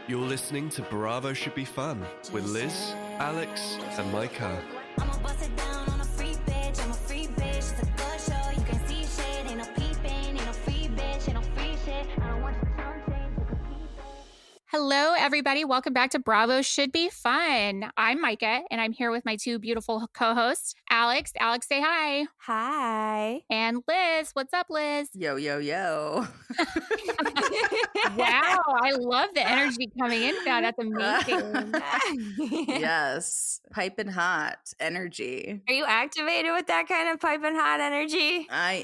You're listening to Bravo Should Be Fun with Liz, Alex, and Micah. I'ma bust it down on a free bitch. I'm a free bitch. It's a good show. You can see shit. Ain't no peeping. Ain't no free bitch. Ain't no free shit. I don't want you to come change. You can keep it. Hello, everybody. Welcome back to Bravo Should Be Fun. I'm Micah, and I'm here with my two beautiful co-hosts, Alex. Alex, say hi. Hi. And Liz. What's up, Liz? Yo, yo, yo. Wow, I love the energy coming in now. That's amazing. Yes. Piping hot energy. Are you activated with that kind of piping hot energy? I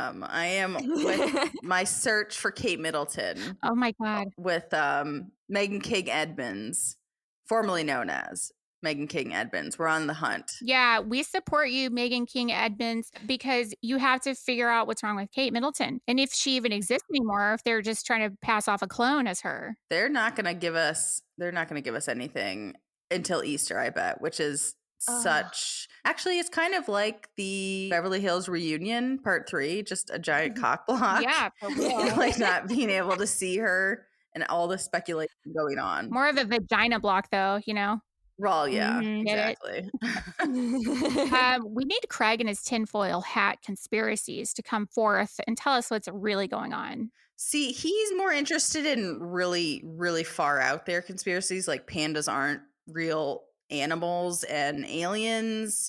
am with my search for Kate Middleton Oh, my God. with Megan King Edmonds, formerly known as Megan King Edmonds. We're on the hunt. Yeah, we support you, Megan King Edmonds, because you have to figure out what's wrong with Kate Middleton. And if she even exists anymore, if they're just trying to pass off a clone as her. They're not going to give us anything until Easter, I bet, which is such. Actually, it's kind of like the Beverly Hills Reunion Part 3, just a giant cock block. Yeah, for real. Like not being able to see her and all the speculation going on. More of a vagina block, though, you know? Well, yeah, Get it? exactly. We need Craig and his tinfoil hat conspiracies to come forth and tell us what's really going on. See, he's more interested in really, really far out there conspiracies, like pandas aren't real animals and aliens.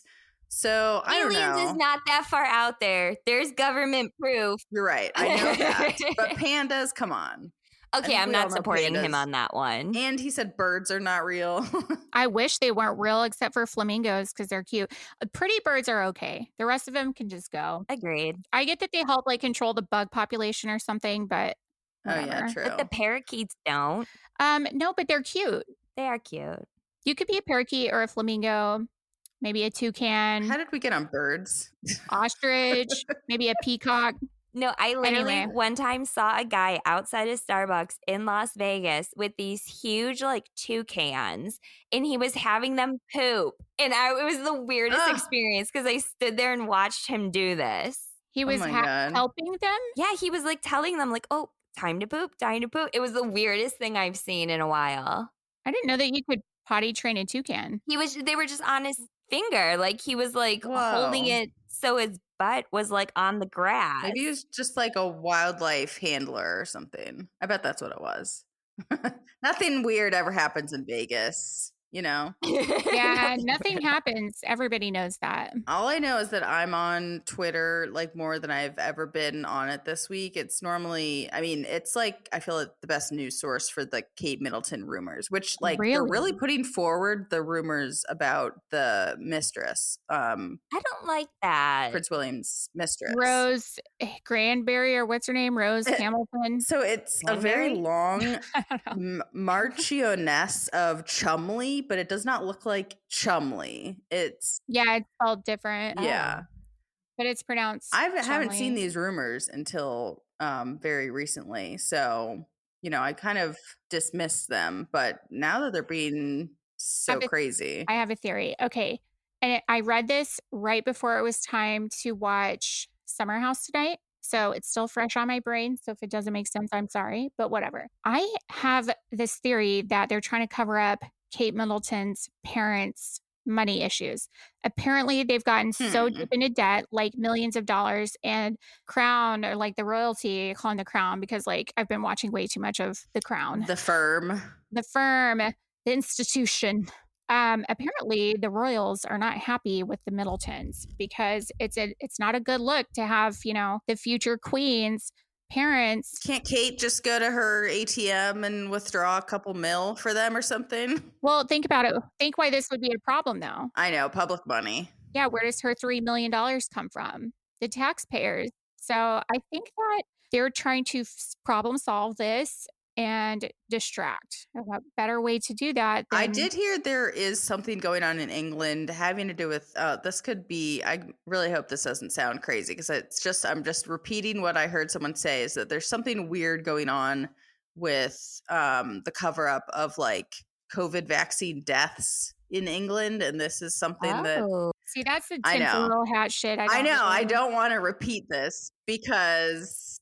So I don't know. Aliens is not that far out there. There's government proof. You're right. I know that. But pandas, come on. Okay, think I'm we all not know supporting pandas. him on that one. And he said birds are not real. I wish they weren't real except for flamingos because they're cute. Pretty birds are okay. The rest of them can just go. Agreed. I get that they help like control the bug population or something, but Oh, yeah, whatever. true. But the parakeets don't. No, but they're cute. They are cute. You could be a parakeet or a flamingo, maybe a toucan, How did we get on birds? ostrich, maybe a peacock. No, I literally Anyway. one time saw a guy outside of Starbucks in Las Vegas with these huge like toucans, and he was having them poop. And it was the weirdest Ugh. experience because I stood there and watched him do this. He Oh was my God. helping them. Yeah, he was like telling them like, "Oh, time to poop, time to poop." It was the weirdest thing I've seen in a while. I didn't know that you could potty train a toucan. They were just on his finger. Like he was like holding Whoa. it so his butt was like on the grass. Maybe he was just like a wildlife handler or something. I bet that's what it was. Nothing weird ever happens in Vegas, you know? Yeah, nothing happens. Everybody knows that. All I know is that I'm on Twitter like more than I've ever been on it this week. It's normally, I mean, it's like I feel like the best news source for the Kate Middleton rumors, which like they're Really? really putting forward the rumors about the mistress, I don't like that. Prince William's mistress. Rose Granberry, or what's her name? Rose Hamilton. So it's a very Granberry? long I don't know. Marchioness of Chumley, but it does not look like Chumley. It's Yeah, it's spelled different. yeah. But it's pronounced. I haven't seen Chumley. these rumors until very recently. So, you know, I kind of dismissed them, but now that they're being so Have a- crazy. I have a theory. Okay. And I read this right before it was time to watch Summer House tonight. So it's still fresh on my brain. So if it doesn't make sense, I'm sorry, but whatever. I have this theory that they're trying to cover up Kate Middleton's parents' money issues. Apparently, they've gotten so deep into debt, like millions of dollars, and Crown, or like the royalty, I call them the Crown because like I've been watching way too much of the Crown. The firm. The firm, the institution. Apparently, the royals are not happy with the Middletons because it's not a good look to have, you know, the future queen's parents. Can't Kate just go to her ATM and withdraw a couple mil for them or something? Well, think about it. Think why this would be a problem, though. I know, public money. Yeah, where does her $3 million come from? The taxpayers. So I think that they're trying to problem solve this and distract. A better way to do that. I than- did hear there is something going on in England having to do with this could be, I really hope this doesn't sound crazy because I'm just repeating what I heard someone say, is that there's something weird going on with the cover up of like COVID vaccine deaths in England, and this is something that Oh. See, that's the I know. tinfoil hat shit. I know. I really- don't want to repeat this because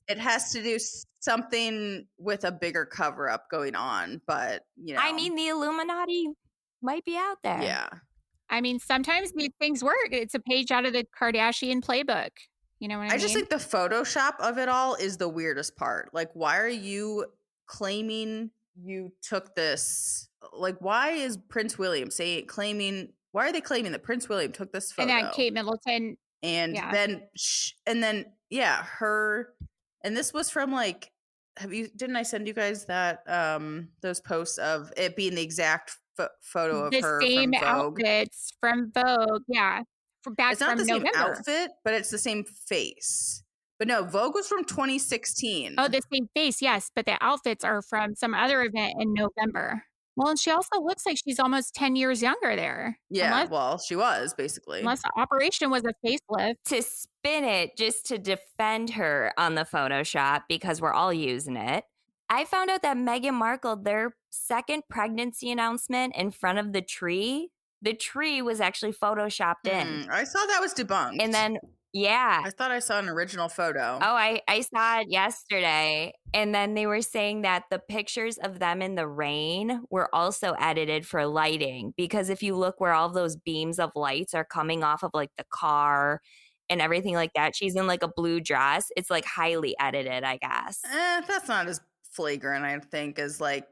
it has to do something with a bigger cover up going on, but you know. I mean, the Illuminati might be out there. yeah. I mean, sometimes these things work. It's a page out of the Kardashian playbook. You know what I mean? I just think the Photoshop of it all is the weirdest part. Like, why are you claiming you took this? Like, why is Prince William why are they claiming that Prince William took this photo? and that Kate Middleton. And Yeah. then her, and this was from like, didn't I send you guys that those posts of it being the exact photo of The her same from Vogue? outfits from Vogue. Yeah. Back It's not from the November. same outfit, but it's the same face. But no, Vogue was from 2016. Oh, the same face, yes. But the outfits are from some other event in November. Well, and she also looks like she's almost 10 years younger there. Yeah, well, she was basically. Unless the operation was a facelift. To spin it just to defend her on the Photoshop, because we're all using it, I found out that Meghan Markle, their second pregnancy announcement in front of the tree was actually Photoshopped in. I saw that was debunked. And then, yeah. I thought I saw an original photo. Oh, I saw it yesterday. And then they were saying that the pictures of them in the rain were also edited for lighting. Because if you look where all those beams of lights are coming off of like the car and everything like that, she's in like a blue dress. It's like highly edited, I guess. That's not as flagrant, I think, as like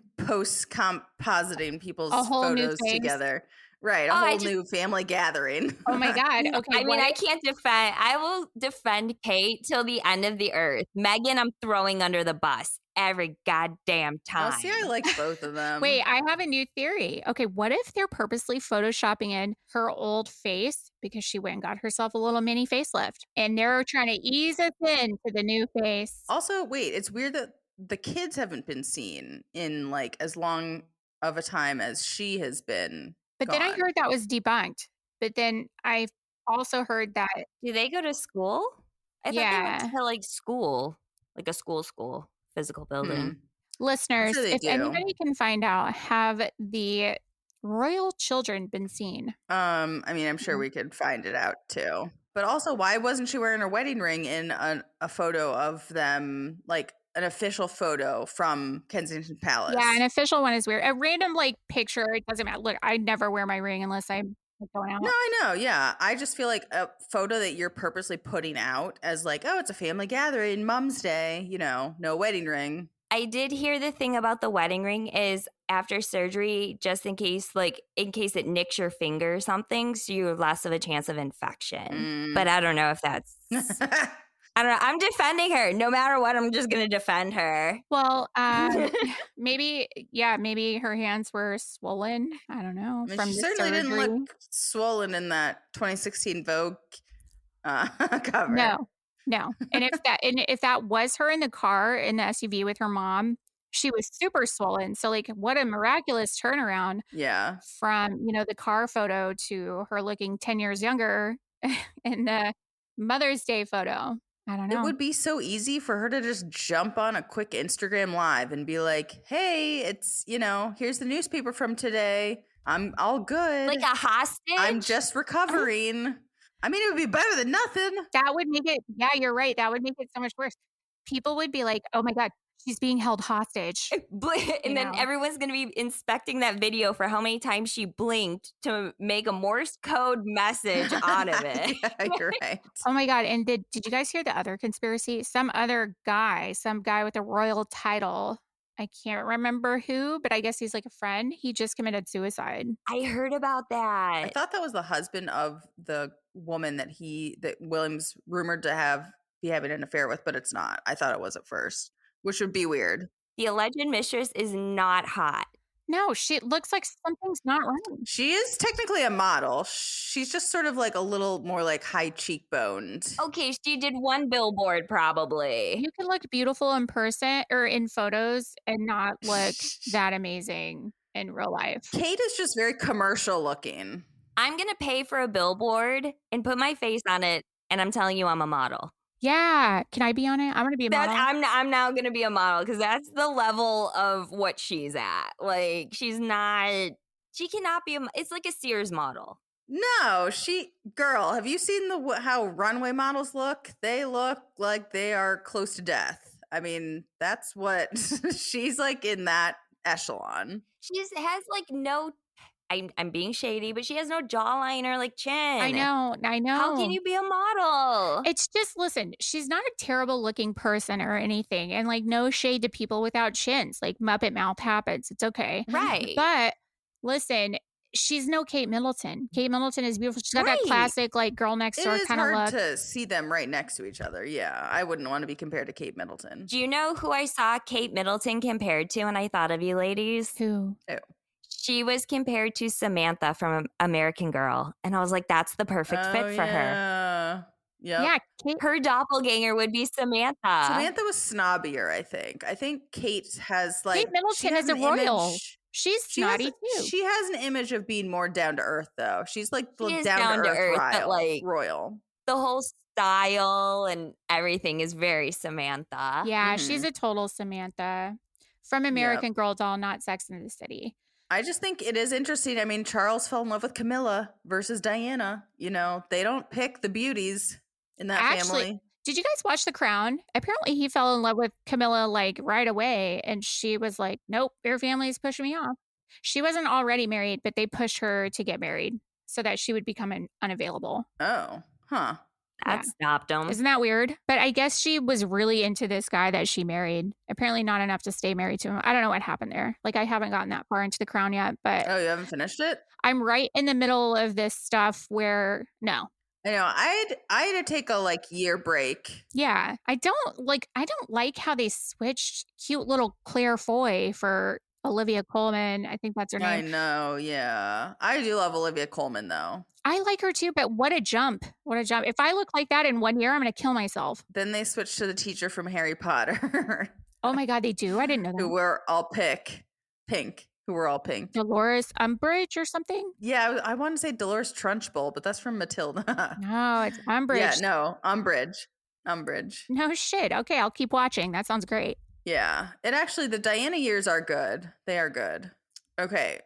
compositing people's A whole new photos thing. together. Right, a whole new family gathering. Oh my God. Okay. I mean, I will defend Kate till the end of the earth. Meghan, I'm throwing under the bus every goddamn time. Oh, see, I like both of them. Wait, I have a new theory. Okay, what if they're purposely photoshopping in her old face because she went and got herself a little mini facelift and they're trying to ease us into the new face? Also, wait, it's weird that the kids haven't been seen in like as long of a time as she has been. But then I gone. heard that was debunked. But then I also heard that Do they go to school? I thought they Yeah. went to like school, like a school, physical building. listeners, sure they if do. anybody can find out, have the royal children been seen? I mean, I'm sure we could find it out too. But also, why wasn't she wearing her wedding ring in a photo of them, like an official photo from Kensington Palace? Yeah, an official one is weird. A random like picture, it doesn't matter. Look, I never wear my ring unless I'm going out. No, I know. Yeah. I just feel like a photo that you're purposely putting out as like, oh, it's a family gathering, Mom's Day, no wedding ring. I did hear the thing about the wedding ring is after surgery, just in case it nicks your finger or something, so you have less of a chance of infection. But I don't know if that's... I don't know. I'm defending her. No matter what, I'm just going to defend her. Well, maybe her hands were swollen. I don't know. I mean, From she the certainly surgery. didn't look swollen in that 2016 Vogue cover. No. And if that was her in the car in the SUV with her mom, she was super swollen. So like what a miraculous turnaround Yeah. from, the car photo to her looking 10 years younger in the Mother's Day photo. I don't know. It would be so easy for her to just jump on a quick Instagram live and be like, hey, it's, here's the newspaper from today. I'm all good. Like a hostage? I'm just recovering. I mean, it would be better than nothing. That would make it, yeah, you're right. That would make it so much worse. People would be like, oh my God, she's being held hostage. And then everyone's going to be inspecting that video for how many times she blinked to make a Morse code message out of it. Yeah, you're right. Oh my God. And did you guys hear the other conspiracy? Some guy with a royal title. I can't remember who, but I guess he's like a friend. He just committed suicide. I heard about that. I thought that was the husband of the woman that William's rumored to be having an affair with, but it's not. I thought it was at first, which would be weird. The alleged mistress is not hot. No, she looks like something's not right. She is technically a model. She's just sort of like a little more like high cheekboned. Okay, she did one billboard probably. You can look beautiful in person or in photos and not look that amazing in real life. Kate is just very commercial looking. I'm going to pay for a billboard and put my face on it, and I'm telling you I'm a model. Yeah. Can I be on it? I want to be a model. I'm now going to be a model because that's the level of what she's at. Like, she cannot be it's like a Sears model. No, girl, have you seen how runway models look? They look like they are close to death. I mean, that's what she's like in that echelon. She has like no. I'm being shady, but she has no jawline or like chin. I know. How can you be a model? It's just, listen, she's not a terrible looking person or anything. And like, no shade to people without chins. Like, Muppet mouth happens. It's okay. Right. But listen, she's no Kate Middleton. Kate Middleton is beautiful. She's got that Right. classic, like, girl next It door is kind of hard look. to see them right next to each other. Yeah, I wouldn't want to be compared to Kate Middleton. Do you know who I saw Kate Middleton compared to when I thought of you ladies? Who? She was compared to Samantha from American Girl. And I was like, that's the perfect fit for her. Yep. Yeah. Kate, Her doppelganger would be Samantha. Samantha was snobbier, I think. I think Kate has like Kate Middleton is a royal. She's snotty too. She has an image of being more down to earth, though. She's like She is down to earth, but, like, royal. The whole style and everything is very Samantha. Yeah, Mhm. she's a total Samantha from American Girl doll, not Sex and the City. I just think it is interesting. I mean, Charles fell in love with Camilla versus Diana. You know, they don't pick the beauties in that Actually, family. Did you guys watch The Crown? Apparently, he fell in love with Camilla like right away, and she was like, "Nope, your family's pushing me off." She wasn't already married, but they pushed her to get married so that she would become unavailable. Oh, huh. That stopped him. Isn't that weird? But I guess she was really into this guy that she married. Apparently, not enough to stay married to him. I don't know what happened there. Like, I haven't gotten that far into The Crown yet, but Oh, you haven't finished it? I'm right in the middle of this stuff where no. I know. I had to take a like year break. Yeah, I don't like how they switched cute little Claire Foy for Olivia Colman. I think that's her I name. know. Yeah, I do love Olivia Colman though. I like her too, but what a jump. What a jump. If I look like that in 1 year, I'm going to kill myself. Then they switched to the teacher from Harry Potter, Oh my God, they do? I didn't know who that. were all pink. Who were all pink. Dolores Umbridge or something? Yeah, I want to say Dolores Trunchbull, but that's from Matilda. No, it's Umbridge. Yeah, no, Umbridge. No shit. Okay, I'll keep watching. That sounds great. Yeah, it actually, the Diana years are good. They are good. Okay,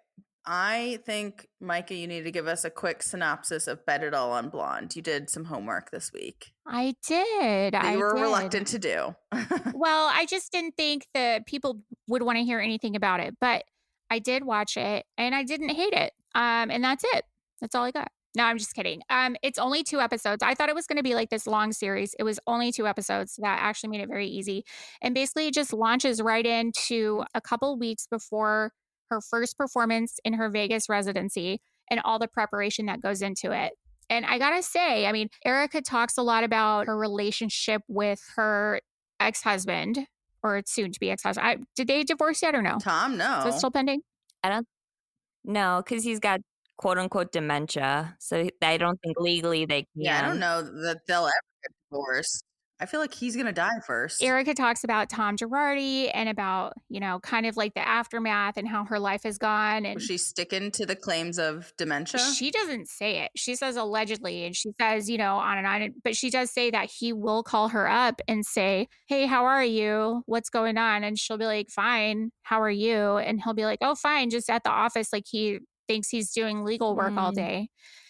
I think, Micah, you need to give us a quick synopsis of Bet It All on Blonde. You did some homework this week. I did. That I you were did. reluctant to do. Well, I just didn't think that people would want to hear anything about it, but I did watch it and I didn't hate it. And that's it. That's all I got. No, I'm just kidding. It's only 2 episodes. I thought it was going to be like this long series. It was only 2 episodes. That actually made it very easy. And basically it just launches right into a couple weeks before her first performance in her Vegas residency and all the preparation that goes into it. And I gotta say, I mean, Erica talks a lot about her relationship with her ex-husband or soon to be ex-husband. Did they divorce yet or no? Tom, no. So it's still pending? No, because he's got quote unquote dementia. So I don't think legally they can. Yeah, I don't know that they'll ever get divorced. I feel like he's going to die first. Erica talks about Tom Girardi and about, kind of like the aftermath and how her life has gone. And Was she sticking to the claims of dementia? she doesn't say it. She says allegedly, and she says, on and on. But she does say that he will call her up and say, "Hey, how are you? What's going on?" And she'll be like, "Fine. How are you?" And he'll be like, "Oh, fine. Just at the office." Like he thinks he's doing legal work all day.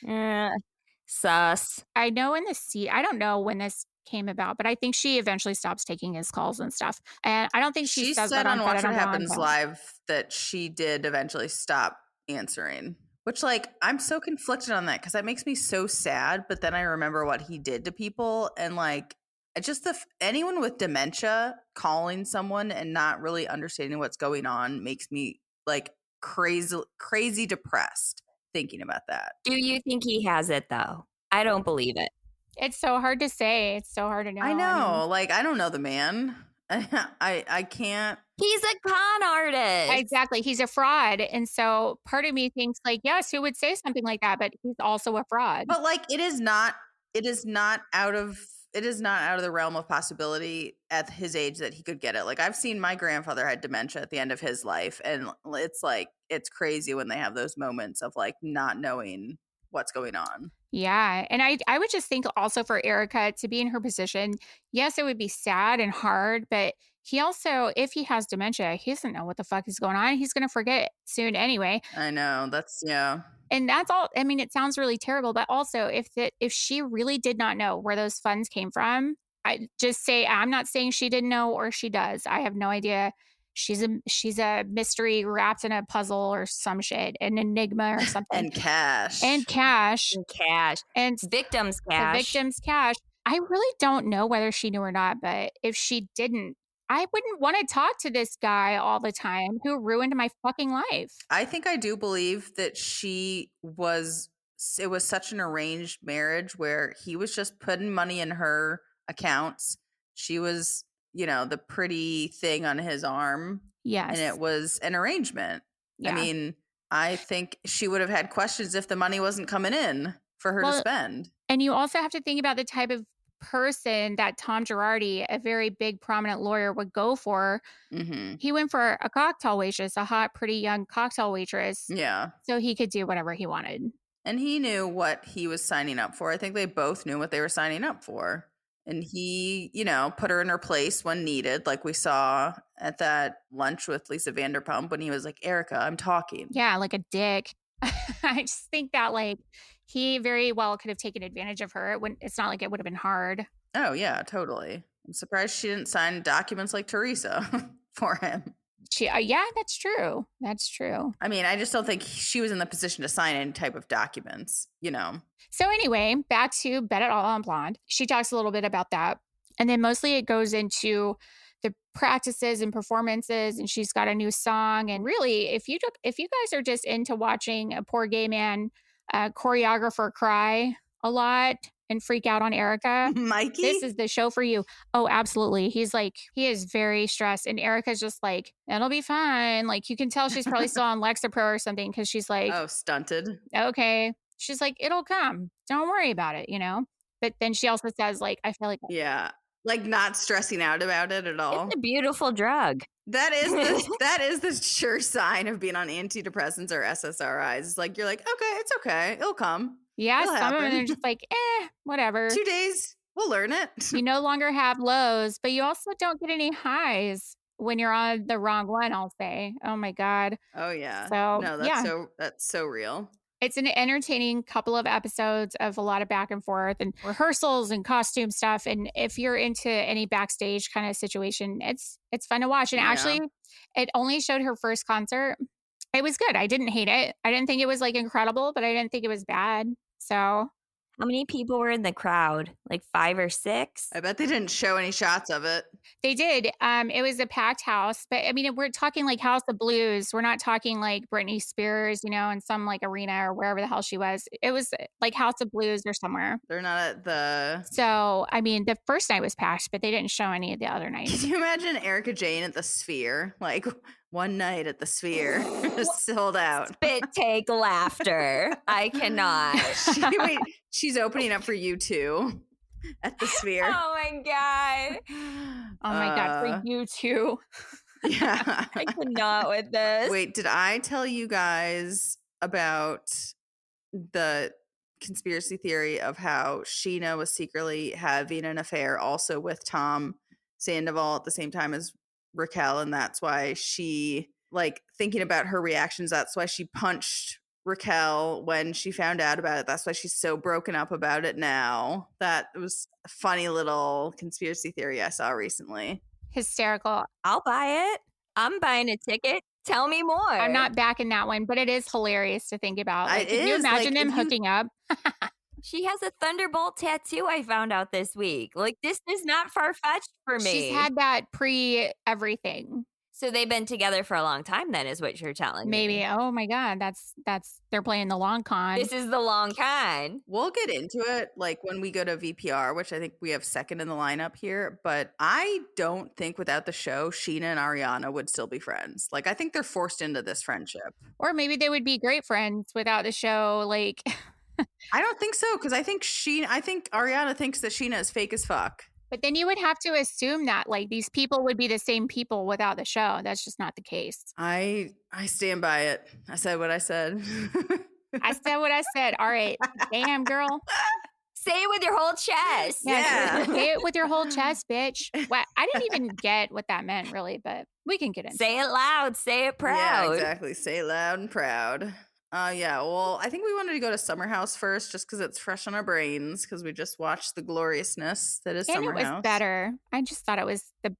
Sus. I know I don't know when this came about, but I think she eventually stops taking his calls and stuff. And I don't think she says said that on Bet Watch It What All Happens Blonde. Live that she did eventually stop answering. Which, like, I'm so conflicted on that because that makes me so sad. But then I remember what he did to people, and like, anyone with dementia calling someone and not really understanding what's going on makes me like crazy depressed thinking about that. Do you think he has it though? I don't believe it. It's so hard to say. It's so hard to know. I mean, know, like, I don't know the man. I can't. He's a con artist. exactly. He's a fraud. And so part of me thinks like, yes, who would say something like that? But he's also a fraud. But like, it is not out of the realm of possibility at his age that he could get it. Like, I've seen my grandfather had dementia at the end of his life, and it's like, it's crazy when they have those moments of like not knowing what's going on. Yeah. And I would just think also for Erica to be in her position, yes, it would be sad and hard, but he also, if he has dementia, he doesn't know what the fuck is going on. He's going to forget it soon anyway. I know. Yeah. And that's all. I mean, it sounds really terrible, but also if she really did not know where those funds came from, I just say, I'm not saying she didn't know or she does. I have no idea. She's a mystery wrapped in a puzzle or some shit, an enigma or something. And cash. And cash. And Victims' cash. The victim's cash. I really don't know whether she knew or not, but if she didn't, I wouldn't want to talk to this guy all the time who ruined my fucking life. I think I do believe that it was such an arranged marriage where he was just putting money in her accounts. She was, the pretty thing on his arm. Yes. And it was an arrangement. Yeah. I mean, I think she would have had questions if the money wasn't coming in for her to spend. And you also have to think about the type of person that Tom Girardi, a very big prominent lawyer, would go for. Mm-hmm. He went for a cocktail waitress, a hot, pretty young cocktail waitress. Yeah. So he could do whatever he wanted. And he knew what he was signing up for. I think they both knew what they were signing up for. And he, put her in her place when needed, like we saw at that lunch with Lisa Vanderpump when he was like, Erica, I'm talking. Yeah, like a dick. I just think that he very well could have taken advantage of her. It's not like it would have been hard. Oh, yeah, totally. I'm surprised she didn't sign documents like Teresa for him. Yeah, that's true. That's true. I mean, I just don't think she was in the position to sign any type of documents, So anyway, back to Bet It All on Blonde. She talks a little bit about that. And then mostly it goes into the practices and performances, and she's got a new song. And really, if you guys are just into watching a poor gay man choreographer cry a lot and freak out on Erica, Mikey, this is the show for you. Oh, absolutely. He is very stressed, and Erica's just like, it'll be fine. Like, you can tell she's probably still on Lexapro or something, because she's like, oh, stunted. Okay. She's like, it'll come. Don't worry about it, But then she also says, I feel like, yeah, like not stressing out about it at all. It's a beautiful drug. That is the sure sign of being on antidepressants or SSRIs. It's like, you're like, okay, it's okay. It'll come. Yeah, It'll some of them happen. are just like, whatever. 2 days, we'll learn it. You no longer have lows, but you also don't get any highs when you're on the wrong one, I'll say. Oh my God. Oh yeah. So, no, that's so real. It's an entertaining couple of episodes of a lot of back and forth and rehearsals and costume stuff. And if you're into any backstage kind of situation, it's fun to watch. And actually, it only showed her first concert. It was good. I didn't hate it. I didn't think it was incredible, but I didn't think it was bad. So, how many people were in the crowd? Like 5 or 6? I bet they didn't show any shots of it. They did. It was a packed house, but I mean, we're talking like House of Blues. We're not talking like Britney Spears, in some arena or wherever the hell she was. It was like House of Blues or somewhere. They're not at the. So, I mean, the first night was packed, but they didn't show any of the other nights. Can you imagine Erica Jane at the Sphere? Like one night at the Sphere, sold out. Spit take laughter. I cannot. She's opening up for U2 at the Sphere. Oh my God. Oh my God, for you too. Yeah. I cannot with this. Wait, did I tell you guys about the conspiracy theory of how Sheena was secretly having an affair also with Tom Sandoval at the same time as Raquel, and that's why she, thinking about her reactions, that's why she punched Raquel when she found out about it. That's why she's so broken up about it now. That was a funny little conspiracy theory I saw recently. Hysterical. I'll buy it. I'm buying a ticket. Tell me more. I'm not backing that one, but it is hilarious to think about. It Can you is, imagine him hooking up? She has a Thunderbolt tattoo, I found out this week. This is not far-fetched for me. She's had that pre-everything. So they've been together for a long time then, is what you're telling me. Maybe. Oh my God. That's they're playing the long con. This is the long con. We'll get into it when we go to VPR, which I think we have second in the lineup here. But I don't think without the show, Sheena and Ariana would still be friends. I think they're forced into this friendship. Or maybe they would be great friends without the show. I don't think so, because I think Ariana thinks that Sheena is fake as fuck. But then you would have to assume that these people would be the same people without the show. That's just not the case. I stand by it. I said what I said. I said what I said. All right. Damn, girl. Say it with your whole chest. Yeah. Say it with your whole chest, bitch. What? I didn't even get what that meant, really, but we can get into it. Say it loud. Say it proud. Yeah, exactly. Say it loud and proud. Yeah, well, I think we wanted to go to Summer House first just because it's fresh on our brains because we just watched the gloriousness that is And Summer it was House. better. I just thought it was the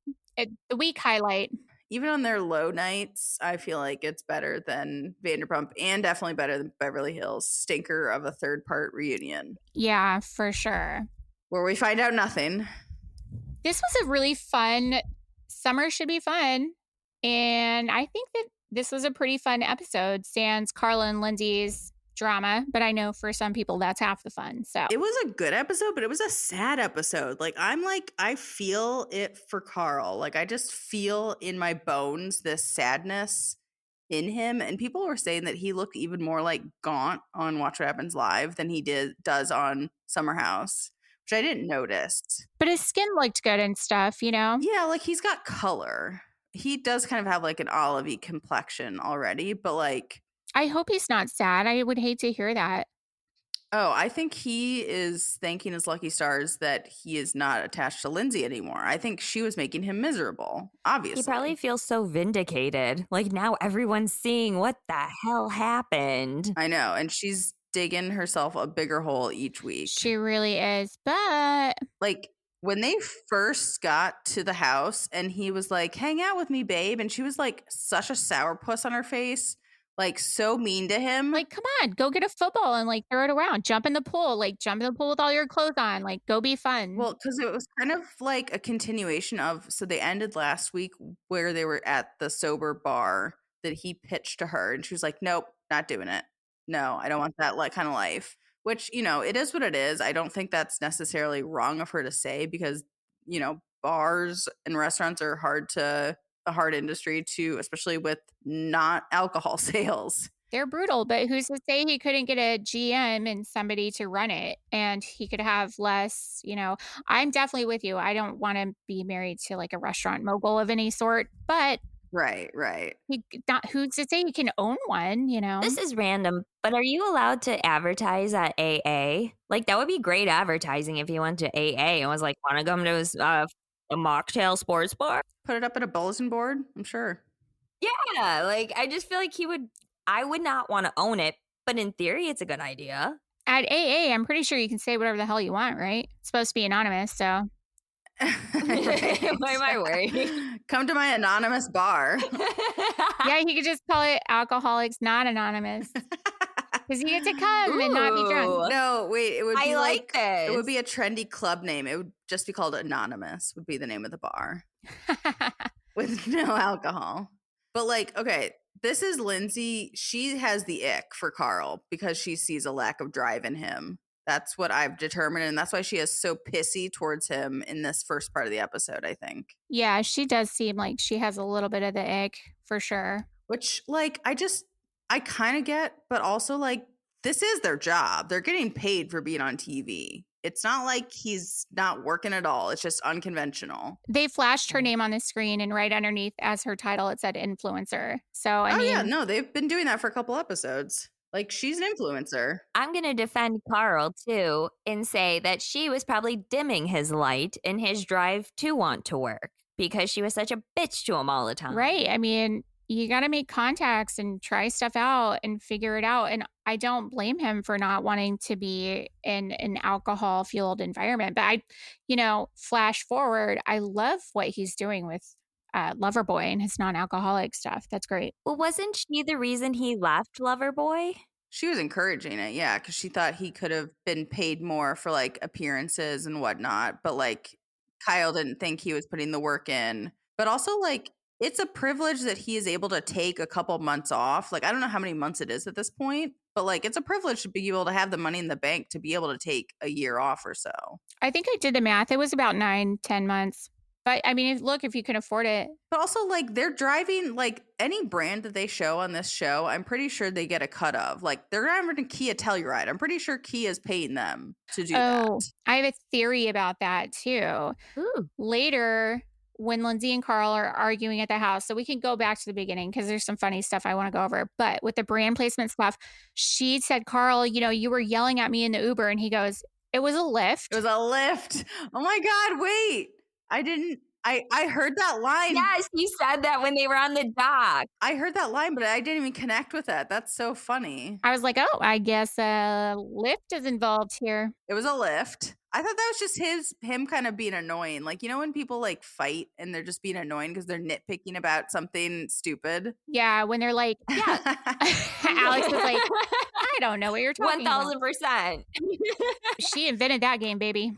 week highlight. Even on their low nights, I feel like it's better than Vanderpump and definitely better than Beverly Hills. Stinker of a third part reunion Yeah, for sure. where we find out nothing. This was a really fun summer should be fun. And I think that this was a pretty fun episode, sans Carla and Lindsay's drama. But I know for some people that's half the fun. So It was a good episode, but it was a sad episode. I feel it for Carl. Like, I just feel in my bones this sadness in him. And people were saying that he looked even more like gaunt on Watch What Happens Live than he does on Summer House, which I didn't notice. but his skin looked good and stuff, you know? Yeah, like he's got color. He does kind of have like an olivey complexion already, but like, I hope he's not sad. I would hate to hear that. oh, I think he is thanking his lucky stars that he is not attached to Lindsay anymore. I think she was making him miserable, obviously. He probably feels so vindicated. Like now everyone's seeing what the hell happened. I know, and she's digging herself a bigger hole each week. She really is. But Like when they first got to the house and he was like, "Hang out with me, babe," and she was like such a sourpuss on her face, like so mean to him. like, come on, go get a football and like throw it around. Jump in the pool. Like jump in the pool with all your clothes on. Like go be fun. Well, because it was kind of like a continuation of, so they ended last week where they were at the sober bar that he pitched to her, and she was like, "Nope, not doing it. No, I don't want that kind of life." Which, you know, it is what it is. I don't think that's necessarily wrong of her to say because, you know, bars and restaurants are a hard industry to, especially with not alcohol sales. They're brutal, but who's to say he couldn't get a GM and somebody to run it and he could have less, you know, I'm definitely with you. I don't want to be married to like a restaurant mogul of any sort, but Right. who's to say he can own one, you know? This is random, but are you allowed to advertise at AA? Like that would be great advertising if he went to AA and was like, "Want to come to a mocktail sports bar?" Put it up at a bulletin board, I'm sure. Yeah, like I just feel like he would. I would not want to own it, but in theory, it's a good idea. At AA, I'm pretty sure you can say whatever the hell you want, right? It's supposed to be anonymous, so. Why am I worried? Come to my anonymous bar. Yeah, he could just call it Alcoholics Not Anonymous because you get to come and not be drunk. Ooh. No, wait, it would be I like this. it would be a trendy club name. It would just be called Anonymous would be the name of the bar with no alcohol. But like, okay, this is Lindsay. She has the ick for Carl because she sees a lack of drive in him. That's what I've determined. And that's why she is so pissy towards him in this first part of the episode, I think. Yeah, she does seem like she has a little bit of the ick for sure. Which, like, I kind of get, but also, like, this is their job. They're getting paid for being on TV. It's not like he's not working at all. It's just unconventional. They flashed her name on the screen, and right underneath as her title, it said influencer. So, I mean, yeah, no, they've been doing that for a couple episodes. Like, she's an influencer. I'm going to defend Carl too and say that she was probably dimming his light in his drive to want to work because she was such a bitch to him all the time. right. I mean, you got to make contacts and try stuff out and figure it out. And I don't blame him for not wanting to be in an alcohol fueled environment. But flash forward, I love what he's doing with Loverboy and his non-alcoholic stuff. That's great. Well, wasn't she the reason he left Loverboy? She was encouraging it, yeah, because she thought he could have been paid more for, like, appearances and whatnot. But, like, Kyle didn't think he was putting the work in. But also, like, it's a privilege that he is able to take a couple months off. Like, I don't know how many months it is at this point, but, like, it's a privilege to be able to have the money in the bank to be able to take a year off or so. I think I did the math. It was about 9-10 months. But I mean, if you can afford it. But also, like, they're driving, like, any brand that they show on this show, I'm pretty sure they get a cut of. Like, they're driving a Kia Telluride. I'm pretty sure Kia is paying them to do that. I have a theory about that too. Ooh. Later, when Lindsay and Carl are arguing at the house. So we can go back to the beginning because there's some funny stuff I want to go over. But with the brand placement stuff, she said, Carl, you were yelling at me in the Uber. And he goes, it was a lift. It was a lift. Oh my God, wait. I heard that line. Yes, you said that when they were on the dock. I heard that line, but I didn't even connect with that. That's so funny. I was like, oh, I guess a lift is involved here. It was a lift. I thought that was just him kind of being annoying. Like, when people like fight and they're just being annoying because they're nitpicking about something stupid. Yeah, when they're like, yeah. Alex was like, I don't know what you're talking about. 1000%. She invented that game, baby.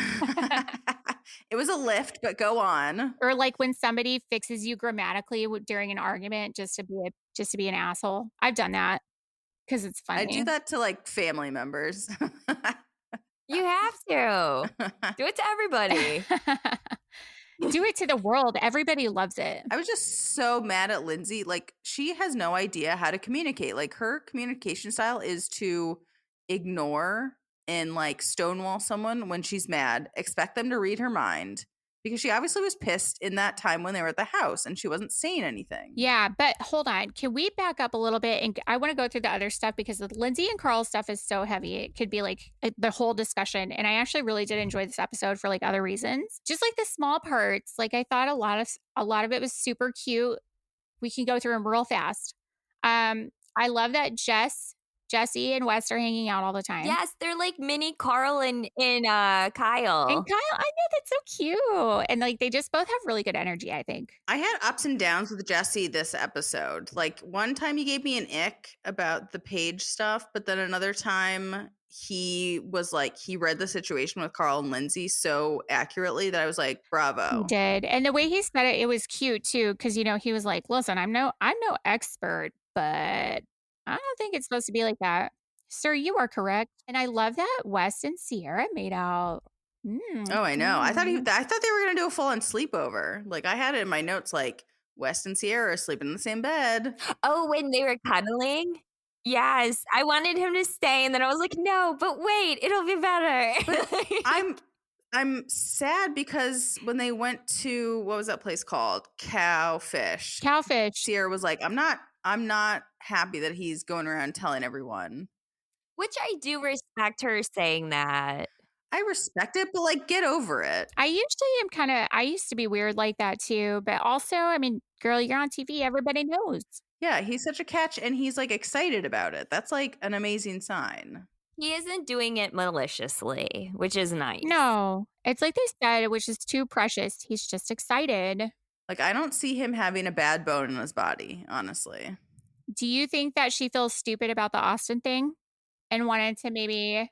It was a lift, but go on. Or like when somebody fixes you grammatically during an argument just to be an asshole. I've done that because it's funny. I do that to like family members. You have to. Do it to everybody. Do it to the world. Everybody loves it. I was just so mad at Lindsay. Like, she has no idea how to communicate. Like, her communication style is to ignore and like stonewall someone when she's mad, expect them to read her mind, because she obviously was pissed in that time when they were at the house and she wasn't saying anything. Yeah, but hold on. Can we back up a little bit? And I want to go through the other stuff because the Lindsay and Carl stuff is so heavy. It could be like the whole discussion. And I actually really did enjoy this episode for like other reasons. Just like the small parts. Like I thought a lot of it was super cute. We can go through them real fast. I love that Jesse and Wes are hanging out all the time. Yes, they're like mini Carl and Kyle. And Kyle, I know, that's so cute. And like they just both have really good energy, I think. I had ups and downs with Jesse this episode. Like, one time he gave me an ick about the Paige stuff, but then another time he was like, he read the situation with Carl and Lindsay so accurately that I was like, bravo. He did. And the way he said it, it was cute too. Cause he was like, listen, I'm no expert, but I don't think it's supposed to be like that. Sir, you are correct. And I love that Wes and Sierra made out. Oh, I know. I thought they were going to do a full-on sleepover. Like, I had it in my notes, like, Wes and Sierra are sleeping in the same bed. Oh, when they were cuddling? Yes. I wanted him to stay, and then I was like, no, but wait, it'll be better. But I'm sad because when they went to, what was that place called? Cowfish. Sierra was like, I'm not happy that he's going around telling everyone. Which I do respect her saying that. I respect it, but like, get over it. I usually am I used to be weird like that too. But also, I mean, girl, you're on TV. Everybody knows. Yeah, he's such a catch and he's like excited about it. That's like an amazing sign. He isn't doing it maliciously, which is nice. No, it's like they said, which is too precious. He's just excited. Like, I don't see him having a bad bone in his body, honestly. Do you think that she feels stupid about the Austin thing and wanted to maybe,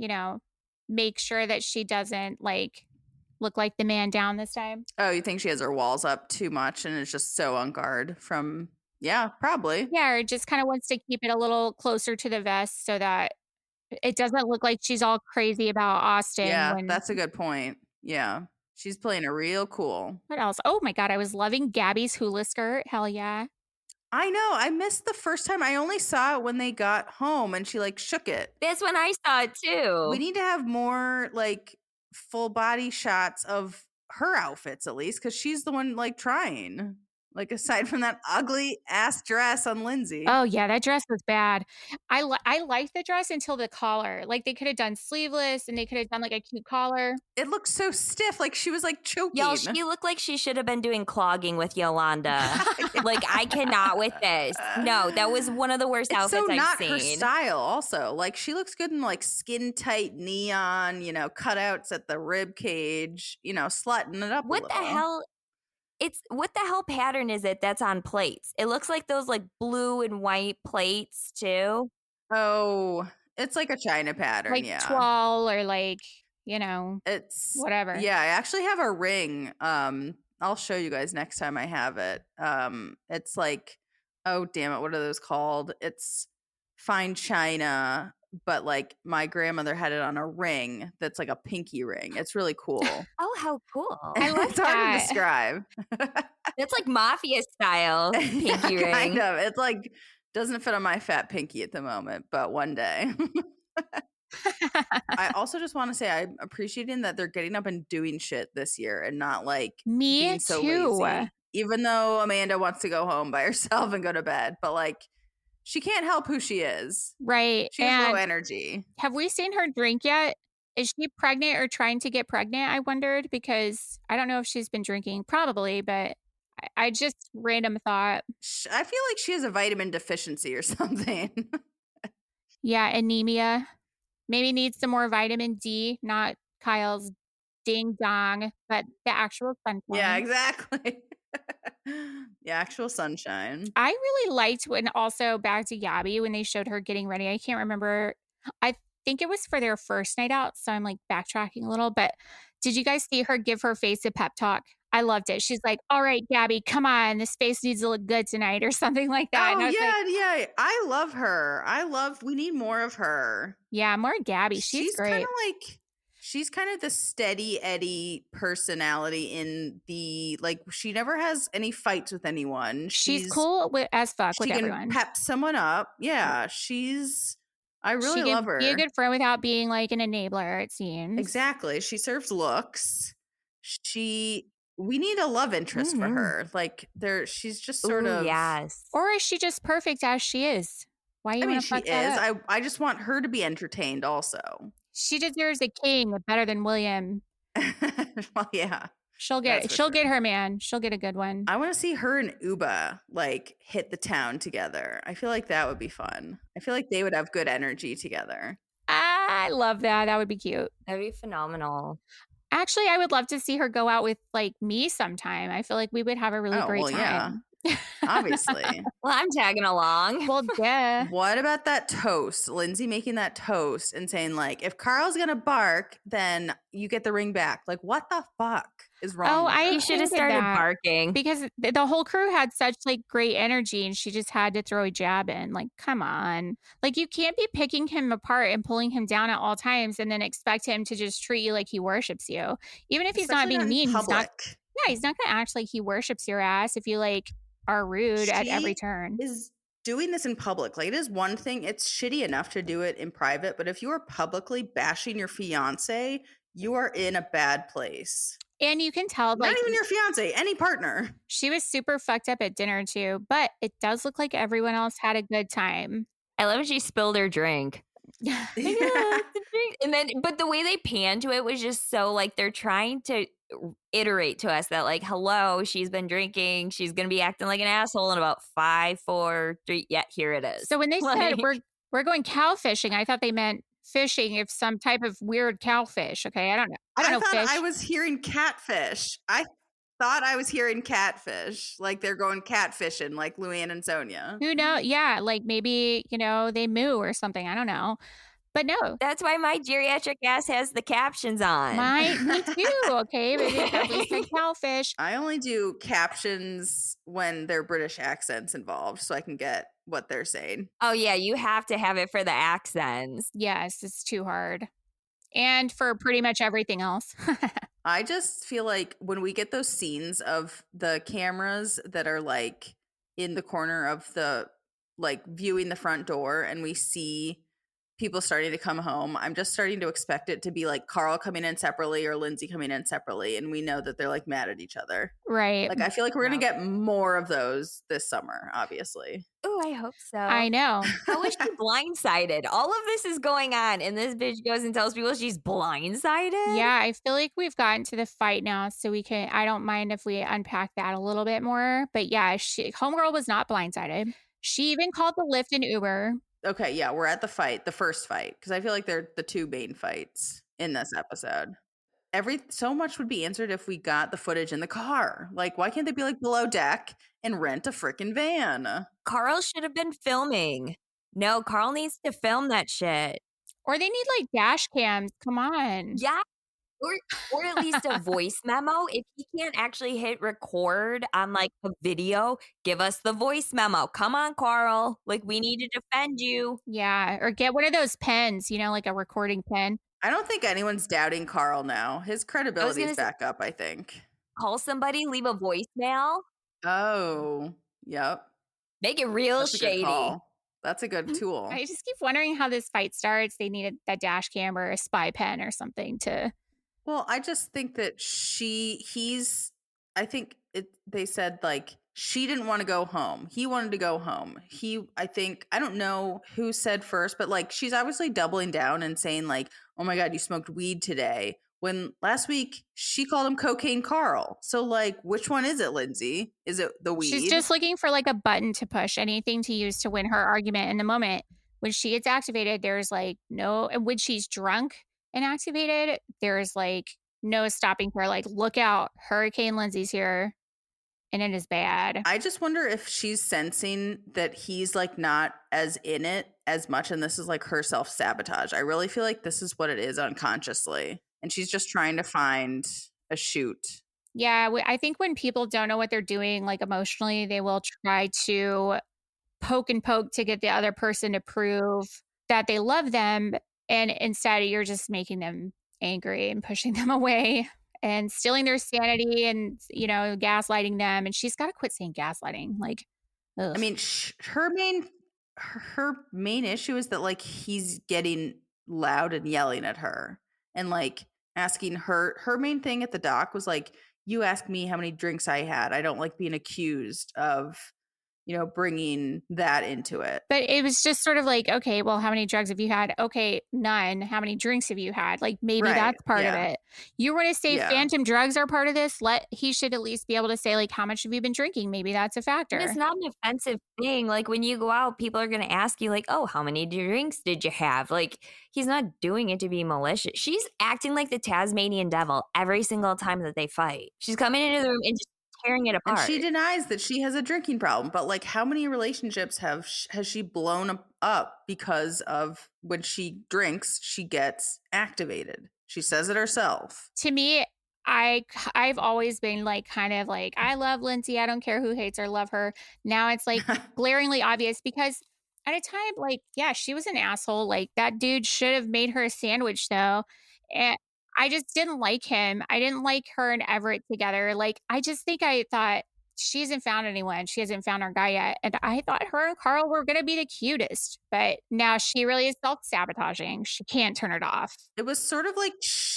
make sure that she doesn't like look like the man down this time? Oh, you think she has her walls up too much and is just so on guard from, yeah, probably. Yeah, or just kind of wants to keep it a little closer to the vest so that it doesn't look like she's all crazy about Austin. Yeah, that's a good point. Yeah. She's playing it real cool. What else? Oh my God, I was loving Gabby's hula skirt. Hell yeah. I know. I missed the first time. I only saw it when they got home and she like shook it. That's when I saw it too. We need to have more like full body shots of her outfits at least, because she's the one like trying. Like, aside from that ugly ass dress on Lindsay. Oh yeah, that dress was bad. I liked the dress until the collar. Like, they could have done sleeveless and they could have done like a cute collar. It looked so stiff, like she was like choking. Y'all, she looked like she should have been doing clogging with Yolanda. Like, I cannot with this. No, that was one of the worst outfits I've seen. Her style also. Like, she looks good in like skin tight neon, cutouts at the rib cage, slutting it up. What the hell? What the hell pattern is it that's on plates? It looks like those like blue and white plates too. Oh, it's like a China pattern, like toile or like, it's whatever. Yeah, I actually have a ring. I'll show you guys next time I have it. It's like, oh damn it, what are those called? It's fine china, but like my grandmother had it on a ring that's like a pinky ring. It's really cool. Oh, how cool. I love It's hard to describe. It's like mafia style pinky ring. Kind of. It's like, doesn't fit on my fat pinky at the moment, but one day. I also just want to say I'm appreciating that they're getting up and doing shit this year and not like Me being so too. lazy. Even though Amanda wants to go home by herself and go to bed, but like she can't help who she is. Right. She has low And energy. have we seen her drink yet? Is she pregnant or trying to get pregnant? I wondered because I don't know if she's been drinking. Probably, but I just random thought. I feel like she has a vitamin deficiency or something. Yeah, anemia. Maybe needs some more vitamin D, not Kyle's ding dong, but the actual sunshine. Yeah, exactly. The actual sunshine. I really liked when also back to Gabby when they showed her getting ready. I can't remember. I think it was for their first night out. So I'm like backtracking a little, but did you guys see her give her face a pep talk? I loved it. She's like, all right, Gabby, come on. This face needs to look good tonight or something like that. And I Oh was yeah, like, yeah. I love her. We need more of her. yeah, more Gabby. She's kind great. of like she's kind of the steady Eddie personality in the like she never has any fights with anyone. She's cool as fuck with She can everyone. pep someone up. Yeah, I really She love can her. be a good friend without being like an enabler, it seems. Exactly. She serves looks. We need a love interest for her. Like she's just sort of Yes. Or is she just perfect as she is? Why you I mean, want to she fuck that is. up? I just want her to be entertained also. She deserves a king better than William. Well, yeah. She'll That's get for get her man. She'll get a good one. I want to see her and Uba like hit the town together. I feel like that would be fun. I feel like they would have good energy together. I love that. That would be cute. That'd be phenomenal. Actually, I would love to see her go out with like me sometime. I feel like we would have a really great time. Obviously. Well, I'm tagging along. Well, yeah. What about that toast? Lindsay making that toast and saying like, if Carl's gonna bark, then you get the ring back. Like, what the fuck is wrong? Oh, with I her? You should have hated started that. barking. Because the whole crew had such like great energy and she just had to throw a jab in. Like, come on. Like, you can't be picking him apart and pulling him down at all times and then expect him to just treat you like he worships you. Even if he's not Especially being in mean, he's not. public. Yeah, he's not going to act like he worships your ass if you like are rude at every She turn. is doing this in public. Like, it is one thing. It's shitty enough to do it in private, but if you are publicly bashing your fiance, you are in a bad place. And you can tell, like, Not even your fiance, any partner. she was super fucked up at dinner too, but it does look like everyone else had a good time. I love when she spilled her drink. Yeah. And then, but the way they panned to it was just so like they're trying to iterate to us that like, hello, she's been drinking. She's going to be acting like an asshole in about 5, 4, 3. Yeah, here it is. So when they said Like- we're going cow fishing, I thought they meant fishing of some type of weird cowfish. Okay, I don't know. I don't know thought fish. I was hearing catfish. I thought I was hearing catfish. Like they're going catfishing, like Luann and Sonia. Who knows? Yeah, like maybe, they moo or something. I don't know. But no, That's why my geriatric ass has the captions on. me too. Okay, but it at least said cowfish. I only do captions when there are British accents involved, so I can get what they're saying. Oh yeah, you have to have it for the accents. Yes, it's too hard. And for pretty much everything else. I just feel like when we get those scenes of the cameras that are like in the corner of the like viewing the front door and we see people starting to come home, I'm just starting to expect it to be like Carl coming in separately or Lindsay coming in separately, and we know that they're like mad at each other. Right. Like I feel like we're gonna No. get more of those this summer, obviously. Oh, I hope so. I know. How was she blindsided? All of this is going on, and this bitch goes and tells people she's blindsided. Yeah, I feel like we've gotten to the fight now, so I don't mind if we unpack that a little bit more. But yeah, Homegirl was not blindsided. She even called the Lyft and Uber. Okay, yeah, we're at the first fight, because I feel like they're the two main fights in this episode. So much would be answered if we got the footage in the car. Like, why can't they be like below deck and rent a freaking van? Carl should have been filming. No, Carl needs to film that shit. Or they need like dash cams. Come on. Yeah. Or at least a voice memo. If he can't actually hit record on like a video, give us the voice memo. Come on, Carl. Like we need to defend you. Yeah. Or get one of those pens, like a recording pen. I don't think anyone's doubting Carl now. His credibility is gonna say- back up, I think. Call somebody, leave a voicemail. Oh, yep. Make it real That's a good shady. call. That's a good tool. I just keep wondering how this fight starts. They needed that dash cam or a spy pen or something to. Well, I just think that I think they said like she didn't want to go home. He wanted to go home. I don't know who said first, but like she's obviously doubling down and saying like, oh my God, you smoked weed today. When last week she called him Cocaine Carl. So like, which one is it, Lindsay? Is it the weed? She's just looking for like a button to push, anything to use to win her argument in the moment. When she gets activated, there's like no, and when she's drunk and activated, there's like no stopping her. Like, look out, Hurricane Lindsay's here, and it is bad. I just wonder if she's sensing that he's like not as in it as much, and this is like her self-sabotage. I really feel like this is what it is unconsciously. And she's just trying to find a shoot. Yeah, I think when people don't know what they're doing, like emotionally, they will try to poke and poke to get the other person to prove that they love them. And instead, you're just making them angry and pushing them away and stealing their sanity and, you know, gaslighting them. And she's got to quit saying gaslighting. Like, ugh. I mean, her main issue is that like he's getting loud and yelling at her and like asking her main thing at the dock was like, you ask me how many drinks I had. I don't like being accused of, you know, bringing that into it. But it was just sort of like, okay, well, how many drugs have you had? Okay, none. How many drinks have you had? Like, maybe that's part of it. You want to say phantom drugs are part of this? He should at least be able to say, like, how much have you been drinking? Maybe that's a factor. And it's not an offensive thing. Like, when you go out, people are going to ask you, like, oh, how many drinks did you have? Like, he's not doing it to be malicious. She's acting like the Tasmanian devil every single time that they fight. She's coming into the room and just tearing it apart. And she denies that she has a drinking problem, but like how many relationships has she blown up because of when she drinks, she gets activated. She says it herself. To me, I've always been like kind of like, I love Lindsay. I don't care who hates her, love her. Now it's like glaringly obvious because at a time, like, yeah, she was an asshole. Like that dude should have made her a sandwich though. And I just didn't like him. I didn't like her and Everett together. Like, I thought she hasn't found anyone. She hasn't found her guy yet. And I thought her and Carl were going to be the cutest. But now she really is self-sabotaging. She can't turn it off. It was sort of like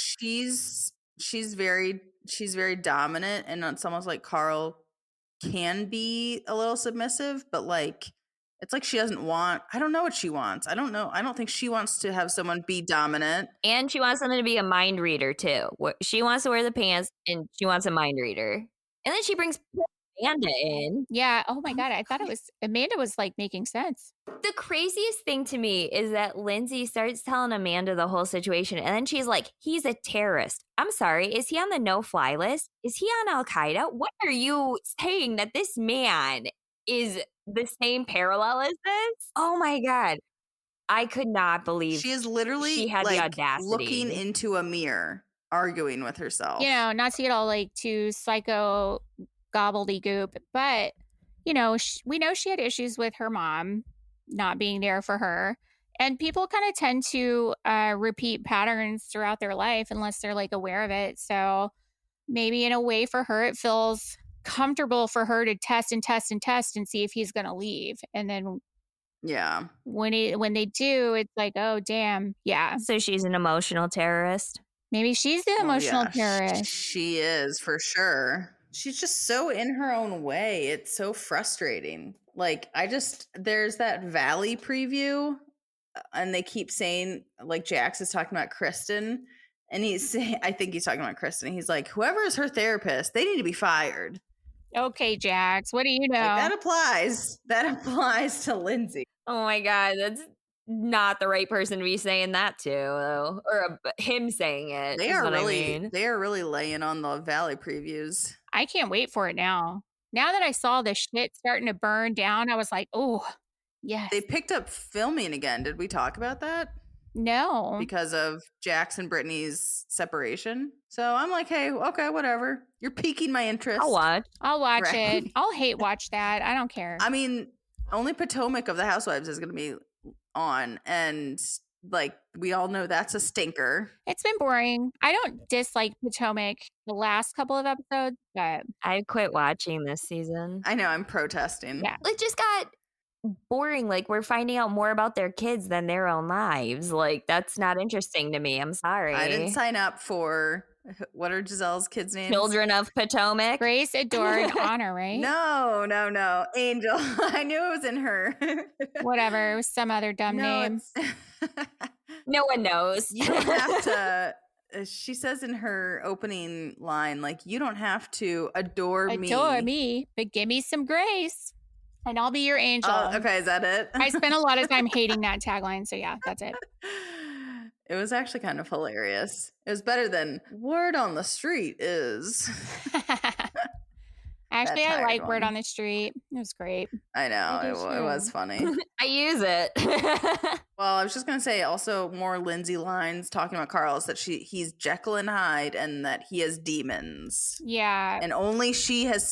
she's very dominant. And it's almost like Carl can be a little submissive. But like, it's like she doesn't want, I don't know what she wants. I don't know. I don't think she wants to have someone be dominant. And she wants someone to be a mind reader too. She wants to wear the pants and she wants a mind reader. And then she brings Amanda in. Yeah. Oh my God. I thought Amanda was like making sense. The craziest thing to me is that Lindsay starts telling Amanda the whole situation. And then she's like, he's a terrorist. I'm sorry. Is he on the no-fly list? Is he on Al-Qaeda? What are you saying that this man is the same parallel as this? Oh my God. I could not believe she is literally she had like the audacity. Looking into a mirror, arguing with herself. You know, not to get all like too psycho gobbledygook, but you know, we know she had issues with her mom not being there for her. And people kind of tend to repeat patterns throughout their life unless they're like aware of it. So maybe in a way for her, it feels comfortable for her to test and see if he's going to leave. And then when they do, it's like, oh, damn. Yeah. So she's an emotional terrorist. Maybe she's the emotional terrorist. She is for sure. She's just so in her own way. It's so frustrating. Like, there's that Valley preview and they keep saying, like, Jax is talking about Kristen and I think he's talking about Kristen. He's like, whoever is her therapist, they need to be fired. Okay, Jax, what do you know? Like, that applies to Lindsay. Oh my God, that's not the right person to be saying that to, though, or him saying it. They are really laying on the Valley previews. I can't wait for it now. Now that I saw the shit starting to burn down, I was like, oh, yes. They picked up filming again. Did we talk about that? No. Because of Jax and Brittany's separation. So I'm like, hey, okay, whatever. You're piquing my interest. I'll watch it. I'll hate watch that. I don't care. I mean, only Potomac of the Housewives is going to be on. And like, we all know that's a stinker. It's been boring. I don't dislike Potomac the last couple of episodes, but I quit watching this season. I know, I'm protesting. Yeah. It just got boring. Like, we're finding out more about their kids than their own lives. Like, that's not interesting to me. I'm sorry. I didn't sign up for, what are Giselle's kids' names? Children of Potomac. Grace, Adore, and Honor, right? No. Angel. I knew it was in her. Whatever. It was some other dumb name. No one knows. You don't have to. She says in her opening line, like, you don't have to adore me, but give me some grace and I'll be your angel. Oh, okay, is that it? I spent a lot of time hating that tagline. So yeah, that's it. It was actually kind of hilarious. It was better than word on the street is. Actually, I like one. Word on the Street. It was great. I know. I It do was too. funny. I use it. Well, I was just going to say also more Lindsay lines talking about Carl is that he's Jekyll and Hyde and that he has demons. Yeah. And only she has